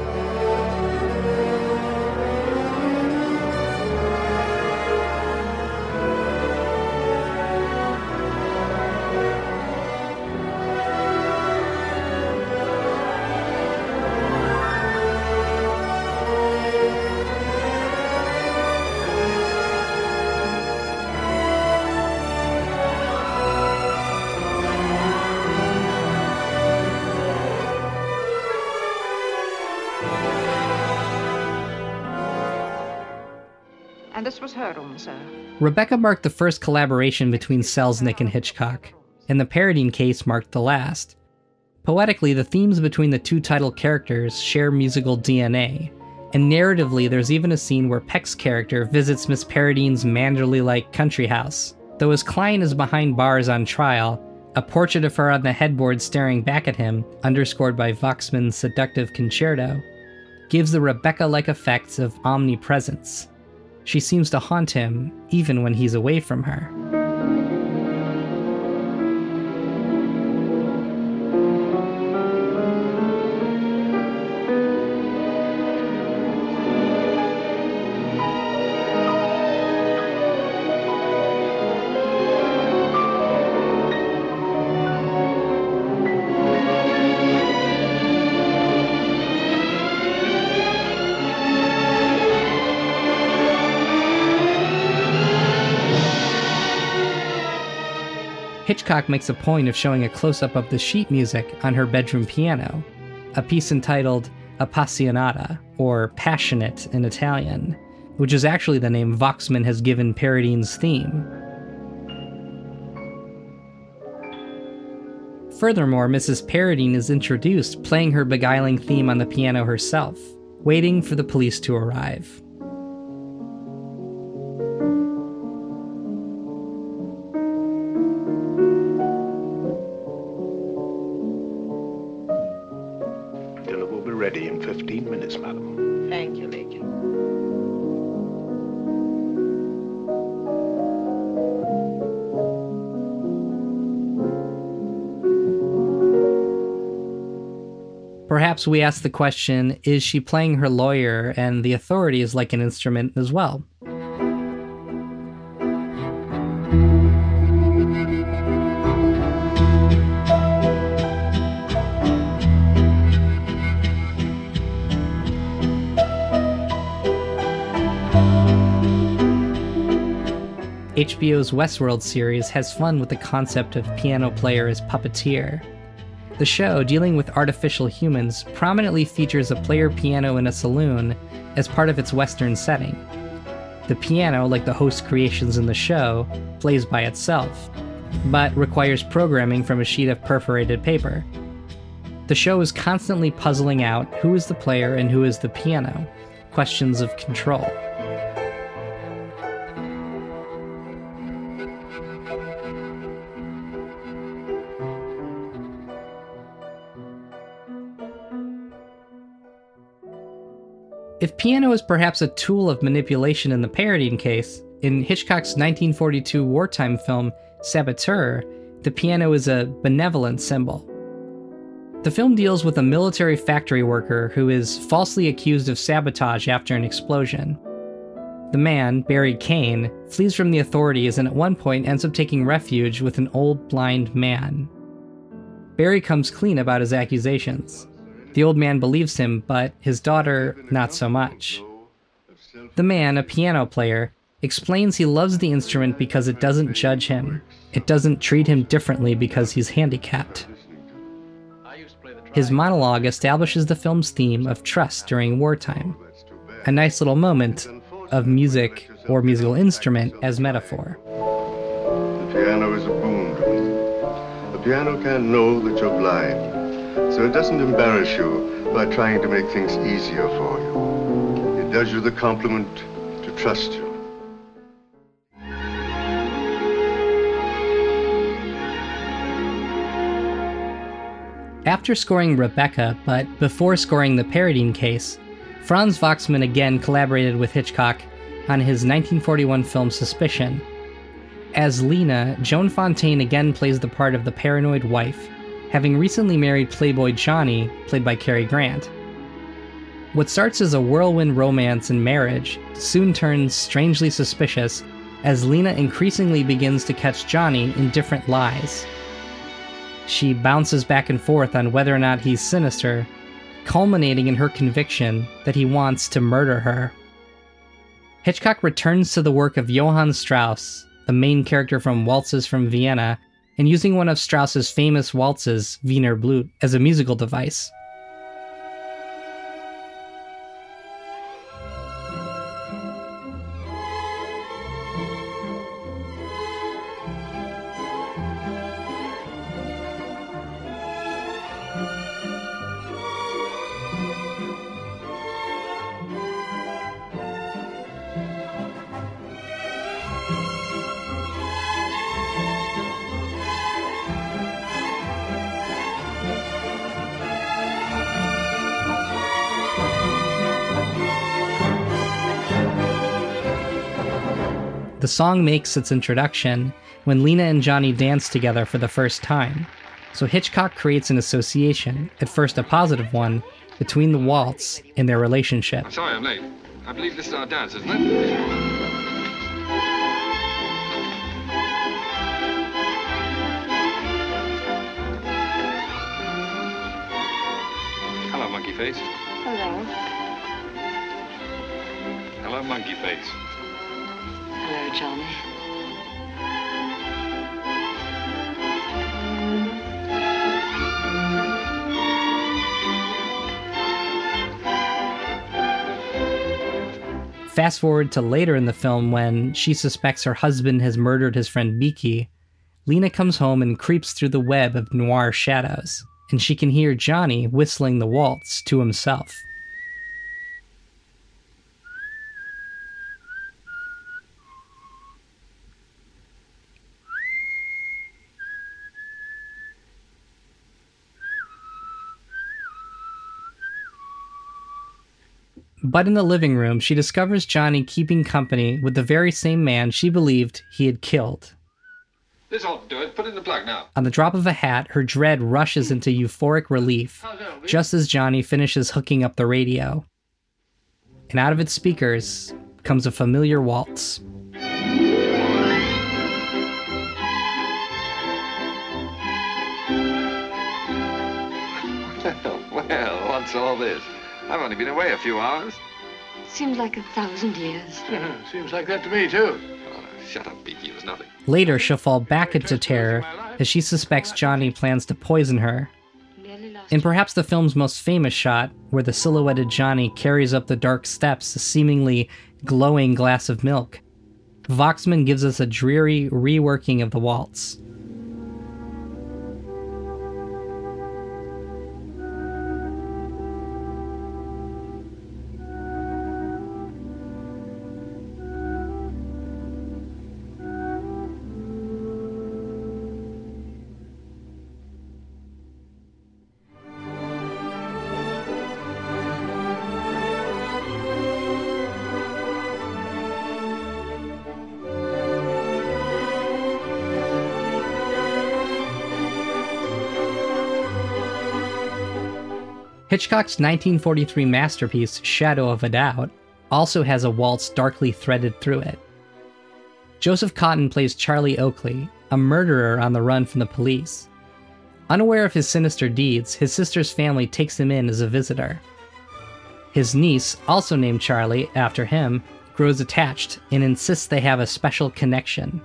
H: And this was her room, sir.
F: Rebecca marked the first collaboration between Selznick and Hitchcock, and The Paradine Case marked the last. Poetically, the themes between the two title characters share musical D N A, and narratively there's even a scene where Peck's character visits Miss Paradine's Manderley-like country house. Though his client is behind bars on trial, a portrait of her on the headboard staring back at him, underscored by Waxman's seductive concerto, gives the Rebecca-like effects of omnipresence. She seems to haunt him, even when he's away from her. Hitchcock makes a point of showing a close-up of the sheet music on her bedroom piano, a piece entitled Appassionata, or Passionate in Italian, which is actually the name Waxman has given Paradine's theme. Furthermore, Missus Paradine is introduced playing her beguiling theme on the piano herself, waiting for the police to arrive.
X: Dinner will be ready in fifteen minutes, madam.
Y: Thank you, Major.
F: Perhaps we ask the question, is she playing her lawyer and the authorities like an instrument as well? H B O's Westworld series has fun with the concept of piano player as puppeteer. The show, dealing with artificial humans, prominently features a player piano in a saloon as part of its Western setting. The piano, like the host creations in the show, plays by itself, but requires programming from a sheet of perforated paper. The show is constantly puzzling out who is the player and who is the piano, questions of control. If piano is perhaps a tool of manipulation in the Paradine case, in Hitchcock's nineteen forty-two wartime film Saboteur, the piano is a benevolent symbol. The film deals with a military factory worker who is falsely accused of sabotage after an explosion. The man, Barry Kane, flees from the authorities and at one point ends up taking refuge with an old blind man. Barry comes clean about his accusations. The old man believes him, but his daughter, not so much. The man, a piano player, explains he loves the instrument because it doesn't judge him. It doesn't treat him differently because he's handicapped. His monologue establishes the film's theme of trust during wartime, a nice little moment of music or musical instrument as metaphor.
C: The piano is a boon to me. The piano can't know that you're blind. So it doesn't embarrass you by trying to make things easier for you. It does you the compliment to trust you.
F: After scoring Rebecca, but before scoring the Paradine case, Franz Waxman again collaborated with Hitchcock on his nineteen forty-one film Suspicion. As Lena, Joan Fontaine again plays the part of the paranoid wife, having recently married Playboy Johnny, played by Cary Grant. What starts as a whirlwind romance and marriage soon turns strangely suspicious as Lena increasingly begins to catch Johnny in different lies. She bounces back and forth on whether or not he's sinister, culminating in her conviction that he wants to murder her. Hitchcock returns to the work of Johann Strauss, the main character from Waltzes from Vienna, and using one of Strauss's famous waltzes, Wiener Blut, as a musical device. The song makes its introduction when Lena and Johnny dance together for the first time, so Hitchcock creates an association, at first a positive one, between the waltz and their relationship.
K: I'm sorry I'm late. I believe this is our dance, isn't it? Hello, Monkey Face.
Y: Hello.
K: Hello, Monkey Face.
Y: Hello, Johnny.
F: Fast forward to later in the film when she suspects her husband has murdered his friend Beaky, Lena comes home and creeps through the web of noir shadows, and she can hear Johnny whistling the waltz to himself. But in the living room, she discovers Johnny keeping company with the very same man she believed he had killed.
K: This ought to do it. Put it in the plug now.
F: On the drop of a hat, her dread rushes into euphoric relief, just as Johnny finishes hooking up the radio. And out of its speakers comes a familiar waltz.
R: Well, what's all this? I've only been away a few hours.
D: Seems like a thousand years.
K: Seems like that to me, too.
R: Oh, shut up, Beaky. It was nothing.
F: Later, she'll fall back into terror as she suspects Johnny plans to poison her. In perhaps the film's most famous shot, where the silhouetted Johnny carries up the dark steps a seemingly glowing glass of milk, Voxman gives us a dreary reworking of the waltz. Hitchcock's nineteen forty-three masterpiece, Shadow of a Doubt, also has a waltz darkly threaded through it. Joseph Cotten plays Charlie Oakley, a murderer on the run from the police. Unaware of his sinister deeds, his sister's family takes him in as a visitor. His niece, also named Charlie after him, grows attached and insists they have a special connection.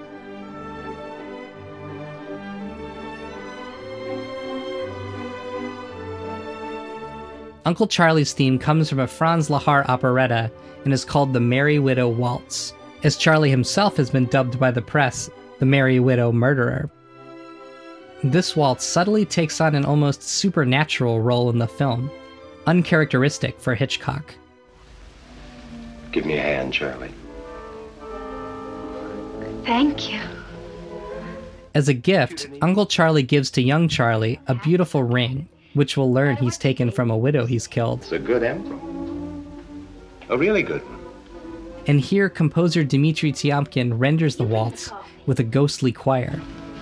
F: Uncle Charlie's theme comes from a Franz Lehár operetta and is called the Merry Widow Waltz, as Charlie himself has been dubbed by the press the Merry Widow Murderer. This waltz subtly takes on an almost supernatural role in the film, uncharacteristic for Hitchcock.
B: Give me a hand, Charlie.
D: Thank you.
F: As a gift, Uncle Charlie gives to young Charlie a beautiful ring, which we'll learn he's taken from a widow he's killed.
B: It's a good emperor. A really good one.
F: And here, composer Dmitri Tiomkin renders the waltz with a ghostly choir.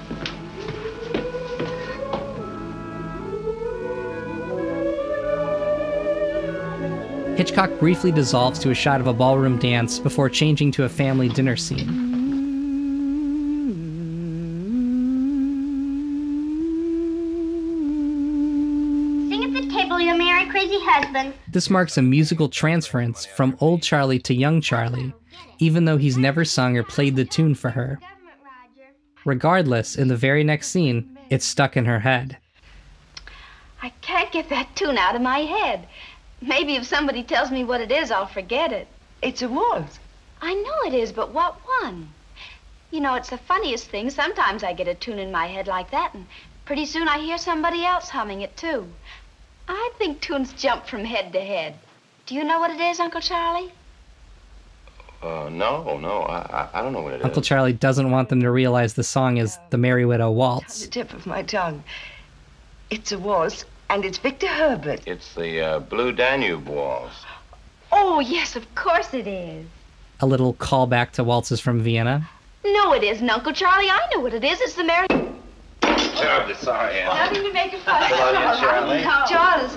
F: Hitchcock briefly dissolves to a shot of a ballroom dance before changing to a family dinner scene.
E: Husband.
F: This marks a musical transference from old Charlie to young Charlie, even though he's never sung or played the tune for her. Regardless, in the very next scene, it's stuck in her head.
N: I can't get that tune out of my head. Maybe if somebody tells me what it is, I'll forget it.
Y: It's a waltz.
N: I know it is, but what one? You know, it's the funniest thing. Sometimes I get a tune in my head like that, and pretty soon I hear somebody else humming it, too. I think tunes jump from head to head. Do you know what it is, Uncle Charlie?
B: Uh, no, no, I, I don't know what it
F: Uncle
B: is.
F: Charlie doesn't want them to realize the song is the Merry Widow Waltz.
Y: On the tip of my tongue. It's a waltz, and it's Victor Herbert.
B: It's the uh, Blue Danube Waltz.
N: Oh, yes, of course it is.
F: A little callback to waltzes from Vienna.
N: No, it isn't, Uncle Charlie. I know what it is. It's the Merry...
B: Terribly sorry, Anne.
N: Nothing to make a fuss.
B: Hello, dear Charlie.
N: No. Charles.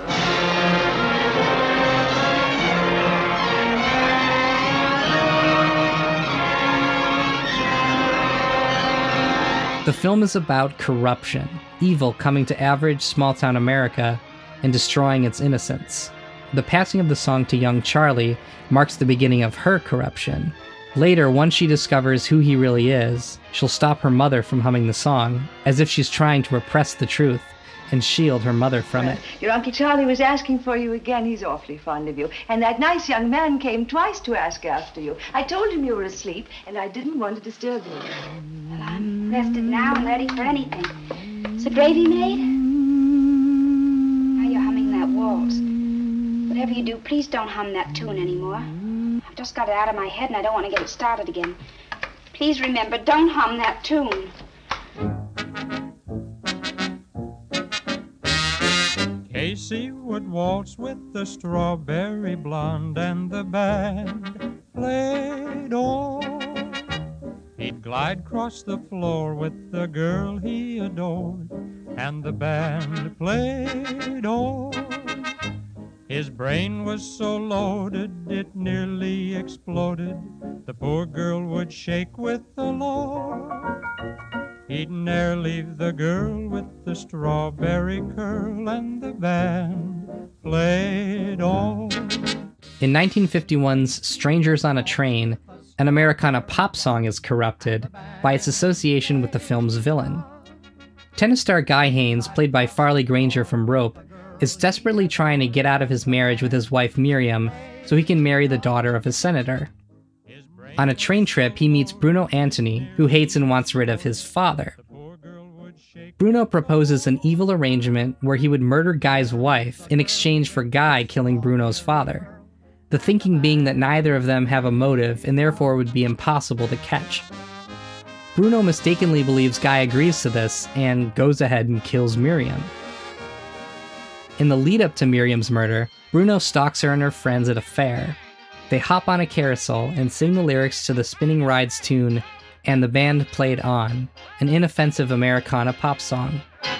F: The film is about corruption, evil coming to average small-town America and destroying its innocence. The passing of the song to young Charlie marks the beginning of her corruption. Later, once she discovers who he really is, she'll stop her mother from humming the song, as if she's trying to repress the truth, and shield her mother from it.
H: Your Uncle Charlie was asking for you again. He's awfully fond of you. And that nice young man came twice to ask after you. I told him you were asleep, and I didn't want to disturb you.
S: Well, I'm rested now and ready for anything. Is the gravy made? Now you're humming that waltz. Whatever you do, please don't hum that tune anymore. I've just got it out of my head, and I don't want to get it started again. Please remember, don't hum that tune.
P: Casey would waltz with the strawberry blonde, and the band played on. He'd glide across the floor with the girl he adored, and the band played on. His brain was so loaded, it nearly exploded. The poor girl would shake with the Lord. He'd ne'er leave the girl with the strawberry curl, and the band played on.
F: In nineteen fifty-one's Strangers on a Train, an Americana pop song is corrupted by its association with the film's villain. Tennis star Guy Haines, played by Farley Granger from Rope, is desperately trying to get out of his marriage with his wife Miriam so he can marry the daughter of a senator. On a train trip, he meets Bruno Antony, who hates and wants rid of his father. Bruno proposes an evil arrangement where he would murder Guy's wife in exchange for Guy killing Bruno's father, the thinking being that neither of them have a motive and therefore would be impossible to catch. Bruno mistakenly believes Guy agrees to this and goes ahead and kills Miriam. In the lead-up to Miriam's murder, Bruno stalks her and her friends at a fair. They hop on a carousel and sing the lyrics to the Spinning Rides tune, and the band played on, an inoffensive Americana pop song.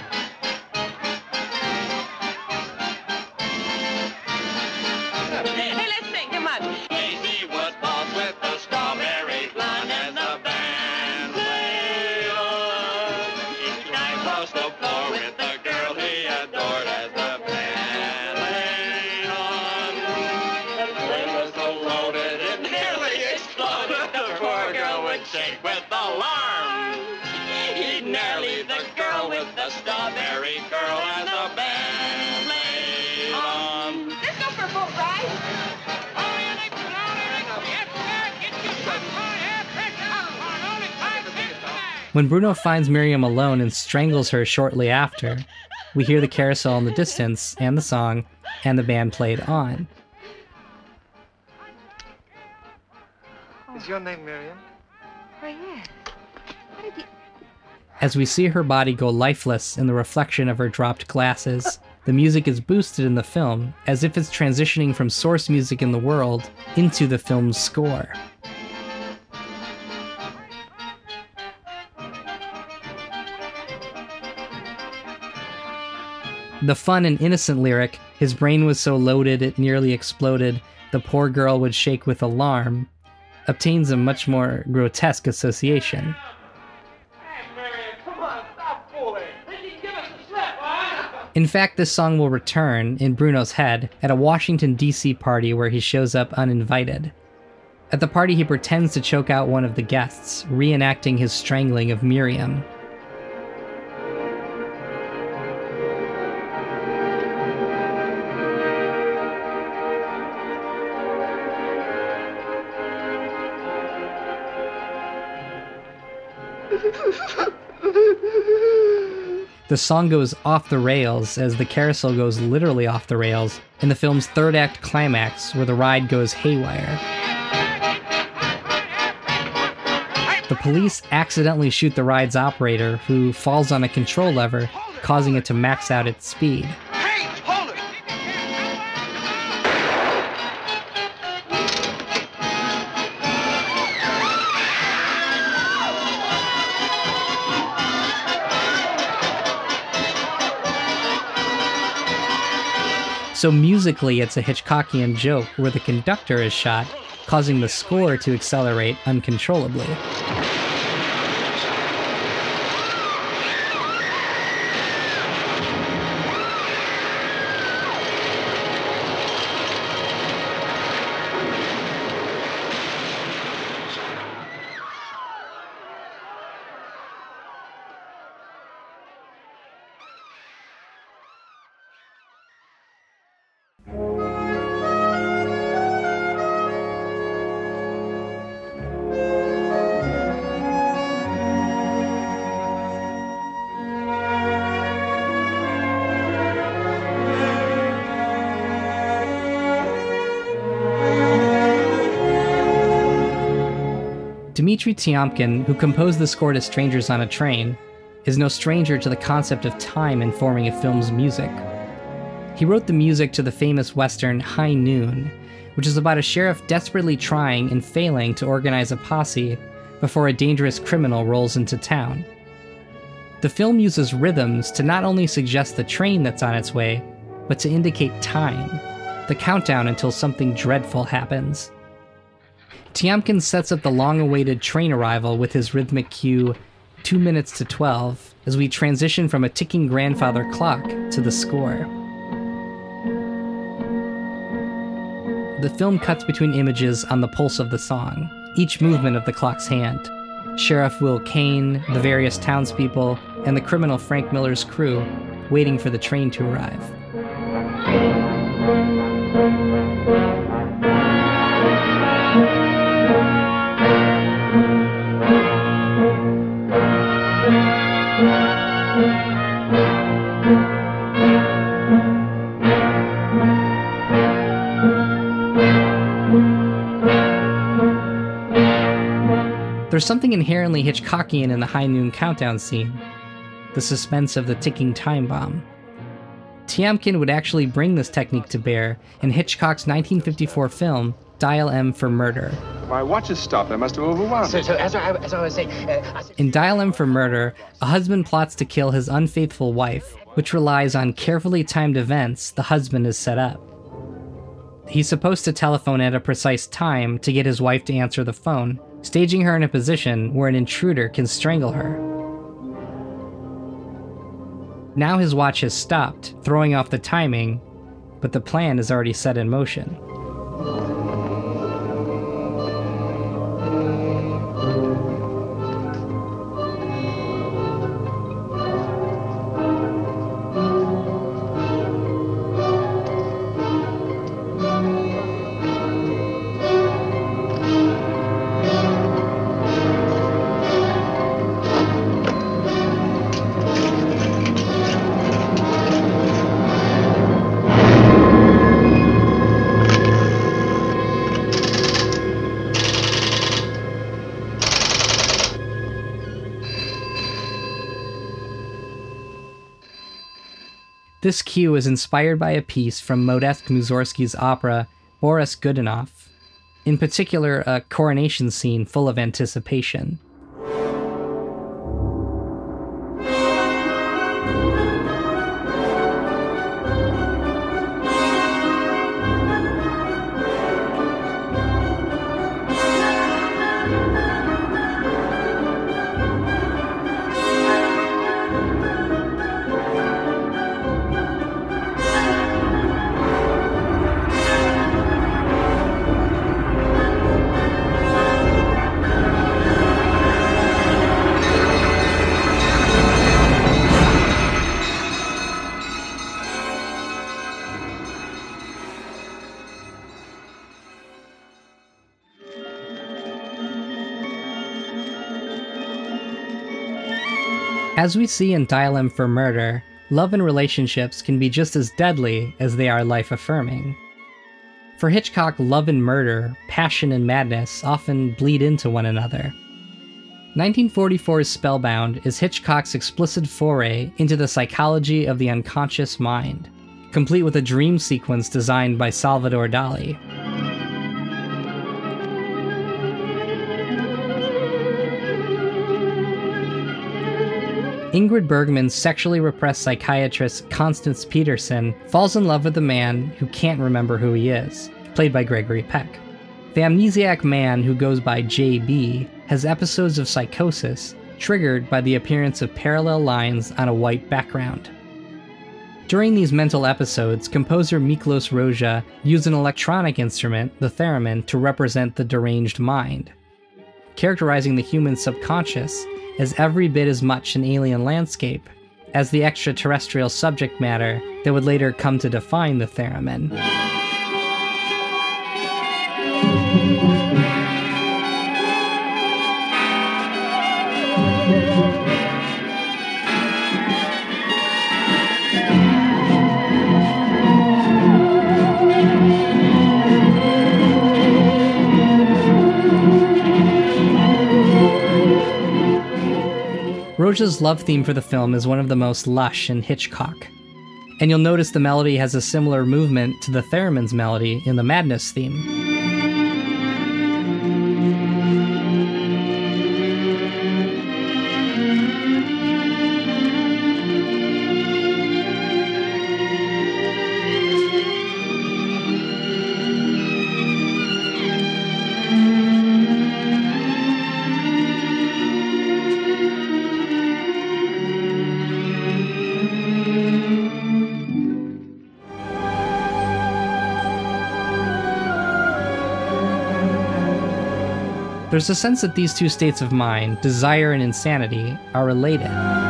F: When Bruno finds Miriam alone and strangles her shortly after, we hear the carousel in the distance and the song, and the band played on.
O: Is your name Miriam?
H: Why, yes. How did you...
F: As we see her body go lifeless in the reflection of her dropped glasses, the music is boosted in the film as if it's transitioning from source music in the world into the film's score. The fun and innocent lyric, "His brain was so loaded it nearly exploded, the poor girl would shake with alarm," obtains a much more grotesque association. In fact, this song will return, in Bruno's head, at a Washington, D C party where he shows up uninvited. At the party, he pretends to choke out one of the guests, reenacting his strangling of Miriam. The song goes off the rails as the carousel goes literally off the rails in the film's third act climax where the ride goes haywire. The police accidentally shoot the ride's operator, who falls on a control lever, causing it to max out its speed. So musically, it's a Hitchcockian joke where the conductor is shot, causing the score to accelerate uncontrollably. Dmitri Tiomkin, who composed the score to Strangers on a Train, is no stranger to the concept of time informing a film's music. He wrote the music to the famous western High Noon, which is about a sheriff desperately trying and failing to organize a posse before a dangerous criminal rolls into town. The film uses rhythms to not only suggest the train that's on its way, but to indicate time, the countdown until something dreadful happens. Tiomkin sets up the long-awaited train arrival with his rhythmic cue, two minutes to twelve, as we transition from a ticking grandfather clock to the score. The film cuts between images on the pulse of the song, each movement of the clock's hand. Sheriff Will Kane, the various townspeople, and the criminal Frank Miller's crew waiting for the train to arrive. There's something inherently Hitchcockian in the High Noon countdown scene, the suspense of the ticking time bomb. Tiomkin would actually bring this technique to bear in Hitchcock's nineteen fifty-four film, Dial M for Murder.
X: My watch has stopped. I must have overwound.
B: So, so as, I, as I was saying... Uh,
F: in Dial M for Murder, a husband plots to kill his unfaithful wife, which relies on carefully timed events the husband has set up. He's supposed to telephone at a precise time to get his wife to answer the phone, staging her in a position where an intruder can strangle her. Now his watch has stopped, throwing off the timing, but the plan is already set in motion. This cue is inspired by a piece from Modest Mussorgsky's opera Boris Godunov, in particular a coronation scene full of anticipation. As we see in Dial M for Murder, love and relationships can be just as deadly as they are life-affirming. For Hitchcock, love and murder, passion and madness often bleed into one another. nineteen forty-four's Spellbound is Hitchcock's explicit foray into the psychology of the unconscious mind, complete with a dream sequence designed by Salvador Dali. Ingrid Bergman's sexually repressed psychiatrist Constance Peterson falls in love with a man who can't remember who he is, played by Gregory Peck. The amnesiac man who goes by J B has episodes of psychosis triggered by the appearance of parallel lines on a white background. During these mental episodes, composer Miklos Rozsa used an electronic instrument, the theremin, to represent the deranged mind, characterizing the human subconscious as every bit as much an alien landscape as the extraterrestrial subject matter that would later come to define the theremin. Roja's love theme for the film is one of the most lush in Hitchcock. And you'll notice the melody has a similar movement to the theremin's melody in the Madness theme. There's a sense that these two states of mind, desire and insanity, are related.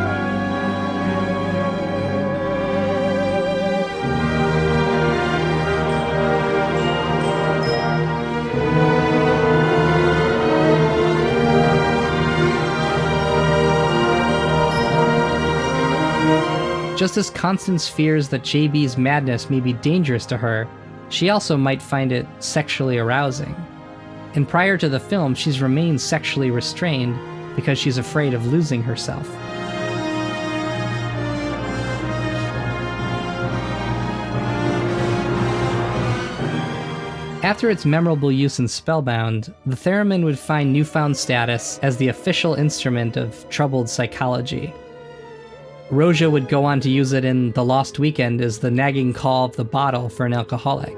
F: Just as Constance fears that J B's madness may be dangerous to her, she also might find it sexually arousing. And prior to the film, she's remained sexually restrained because she's afraid of losing herself. After its memorable use in Spellbound, the theremin would find newfound status as the official instrument of troubled psychology. Roja would go on to use it in The Lost Weekend as the nagging call of the bottle for an alcoholic.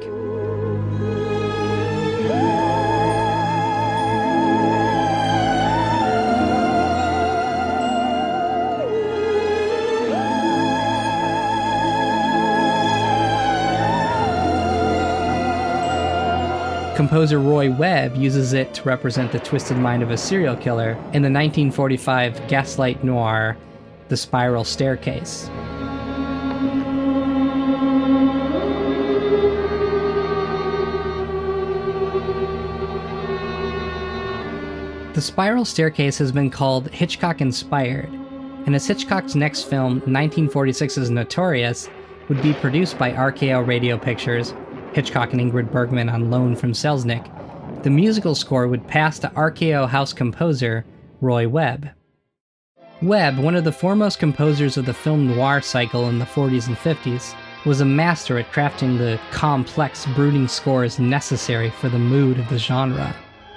F: Composer Roy Webb uses it to represent the twisted mind of a serial killer in the nineteen forty-five gaslight noir, The Spiral Staircase. The Spiral Staircase has been called Hitchcock-inspired, and as Hitchcock's next film, nineteen forty-six's Notorious, would be produced by R K O Radio Pictures, Hitchcock and Ingrid Bergman on loan from Selznick, the musical score would pass to R K O house composer Roy Webb. Webb, one of the foremost composers of the film noir cycle in the forties and fifties, was a master at crafting the complex, brooding scores necessary for the mood of the genre.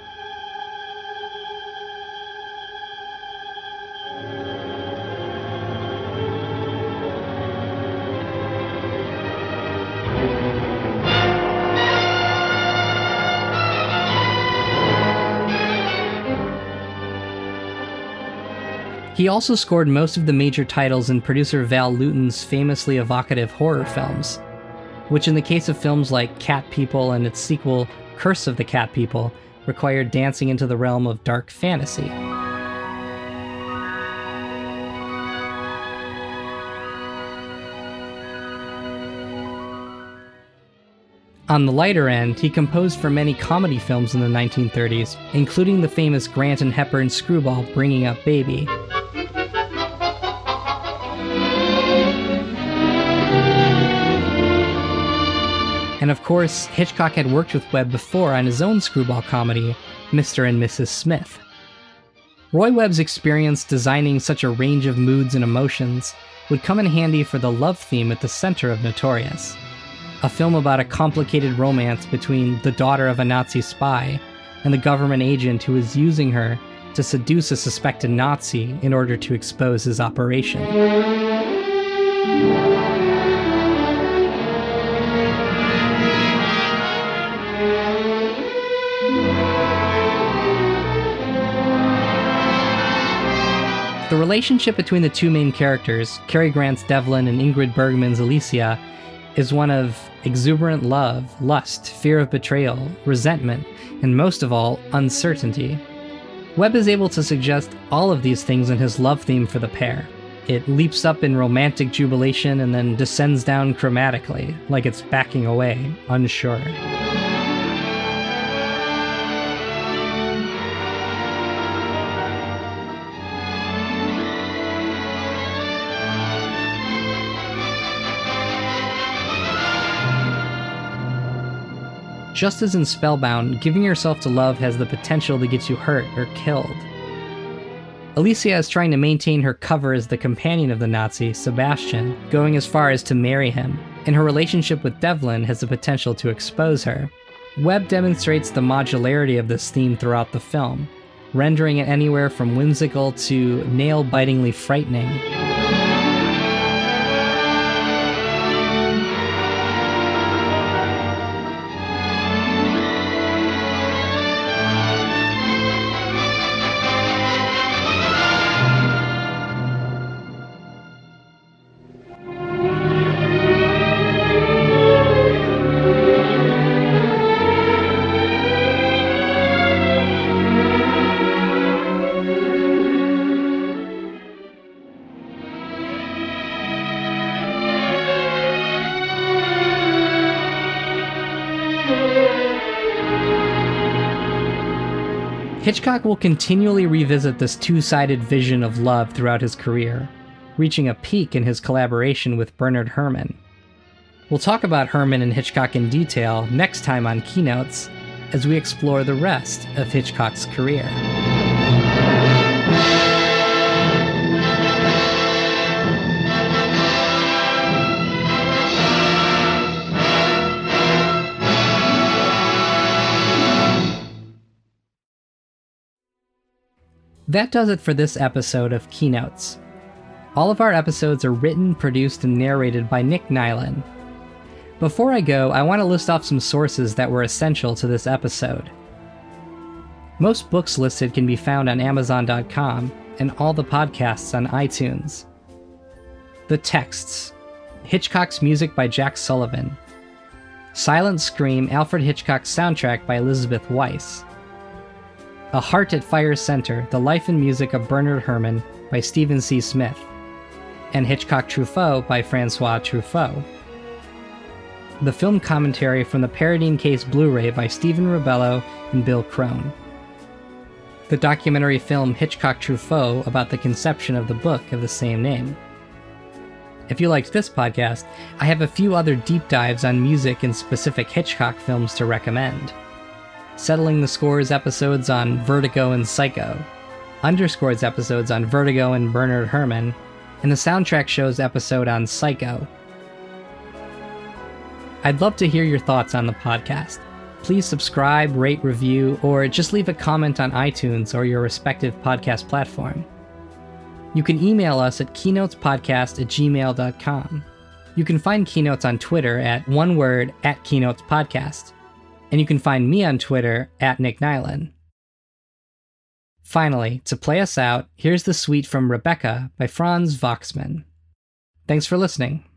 F: He also scored most of the major titles in producer Val Lewton's famously evocative horror films, which in the case of films like Cat People and its sequel, Curse of the Cat People, required dancing into the realm of dark fantasy. On the lighter end, he composed for many comedy films in the nineteen thirties, including the famous Grant and Hepburn screwball Bringing Up Baby. And of course, Hitchcock had worked with Webb before on his own screwball comedy, Mister and Missus Smith. Roy Webb's experience designing such a range of moods and emotions would come in handy for the love theme at the center of Notorious, a film about a complicated romance between the daughter of a Nazi spy and the government agent who is using her to seduce a suspected Nazi in order to expose his operation. The relationship between the two main characters, Cary Grant's Devlin and Ingrid Bergman's Alicia, is one of exuberant love, lust, fear of betrayal, resentment, and most of all, uncertainty. Webb is able to suggest all of these things in his love theme for the pair. It leaps up in romantic jubilation and then descends down chromatically, like it's backing away, unsure. Just as in Spellbound, giving yourself to love has the potential to get you hurt or killed. Alicia is trying to maintain her cover as the companion of the Nazi, Sebastian, going as far as to marry him, and her relationship with Devlin has the potential to expose her. Webb demonstrates the modularity of this theme throughout the film, rendering it anywhere from whimsical to nail-bitingly frightening. Hitchcock will continually revisit this two-sided vision of love throughout his career, reaching a peak in his collaboration with Bernard Herrmann. We'll talk about Herrmann and Hitchcock in detail next time on Keynotes, as we explore the rest of Hitchcock's career. That does it for this episode of Keynotes. All of our episodes are written, produced, and narrated by Nick Nyland. Before I go, I want to list off some sources that were essential to this episode. Most books listed can be found on Amazon dot com, and all the podcasts on iTunes. The texts: Hitchcock's music by Jack Sullivan. Silent Scream, Alfred Hitchcock's soundtrack by Elizabeth Weiss. A Heart at Fire Center, The Life and Music of Bernard Herrmann by Stephen C. Smith, and Hitchcock Truffaut by Francois Truffaut. The film commentary from the Paradine Case Blu-ray by Stephen Ribello and Bill Crone. The documentary film Hitchcock Truffaut about the conception of the book of the same name. If you liked this podcast, I have a few other deep dives on music and specific Hitchcock films to recommend. Settling the Scores episodes on Vertigo and Psycho, Underscores episodes on Vertigo and Bernard Herrmann, and the Soundtrack Show's episode on Psycho. I'd love to hear your thoughts on the podcast. Please subscribe, rate, review, or just leave a comment on iTunes or your respective podcast platform. You can email us at keynotespodcast at gmail dot com. You can find Keynotes on Twitter at one word at KeynotesPodcast. And you can find me on Twitter at Nick Nyland. Finally, to play us out, here's the suite from Rebecca by Franz Waxman. Thanks for listening.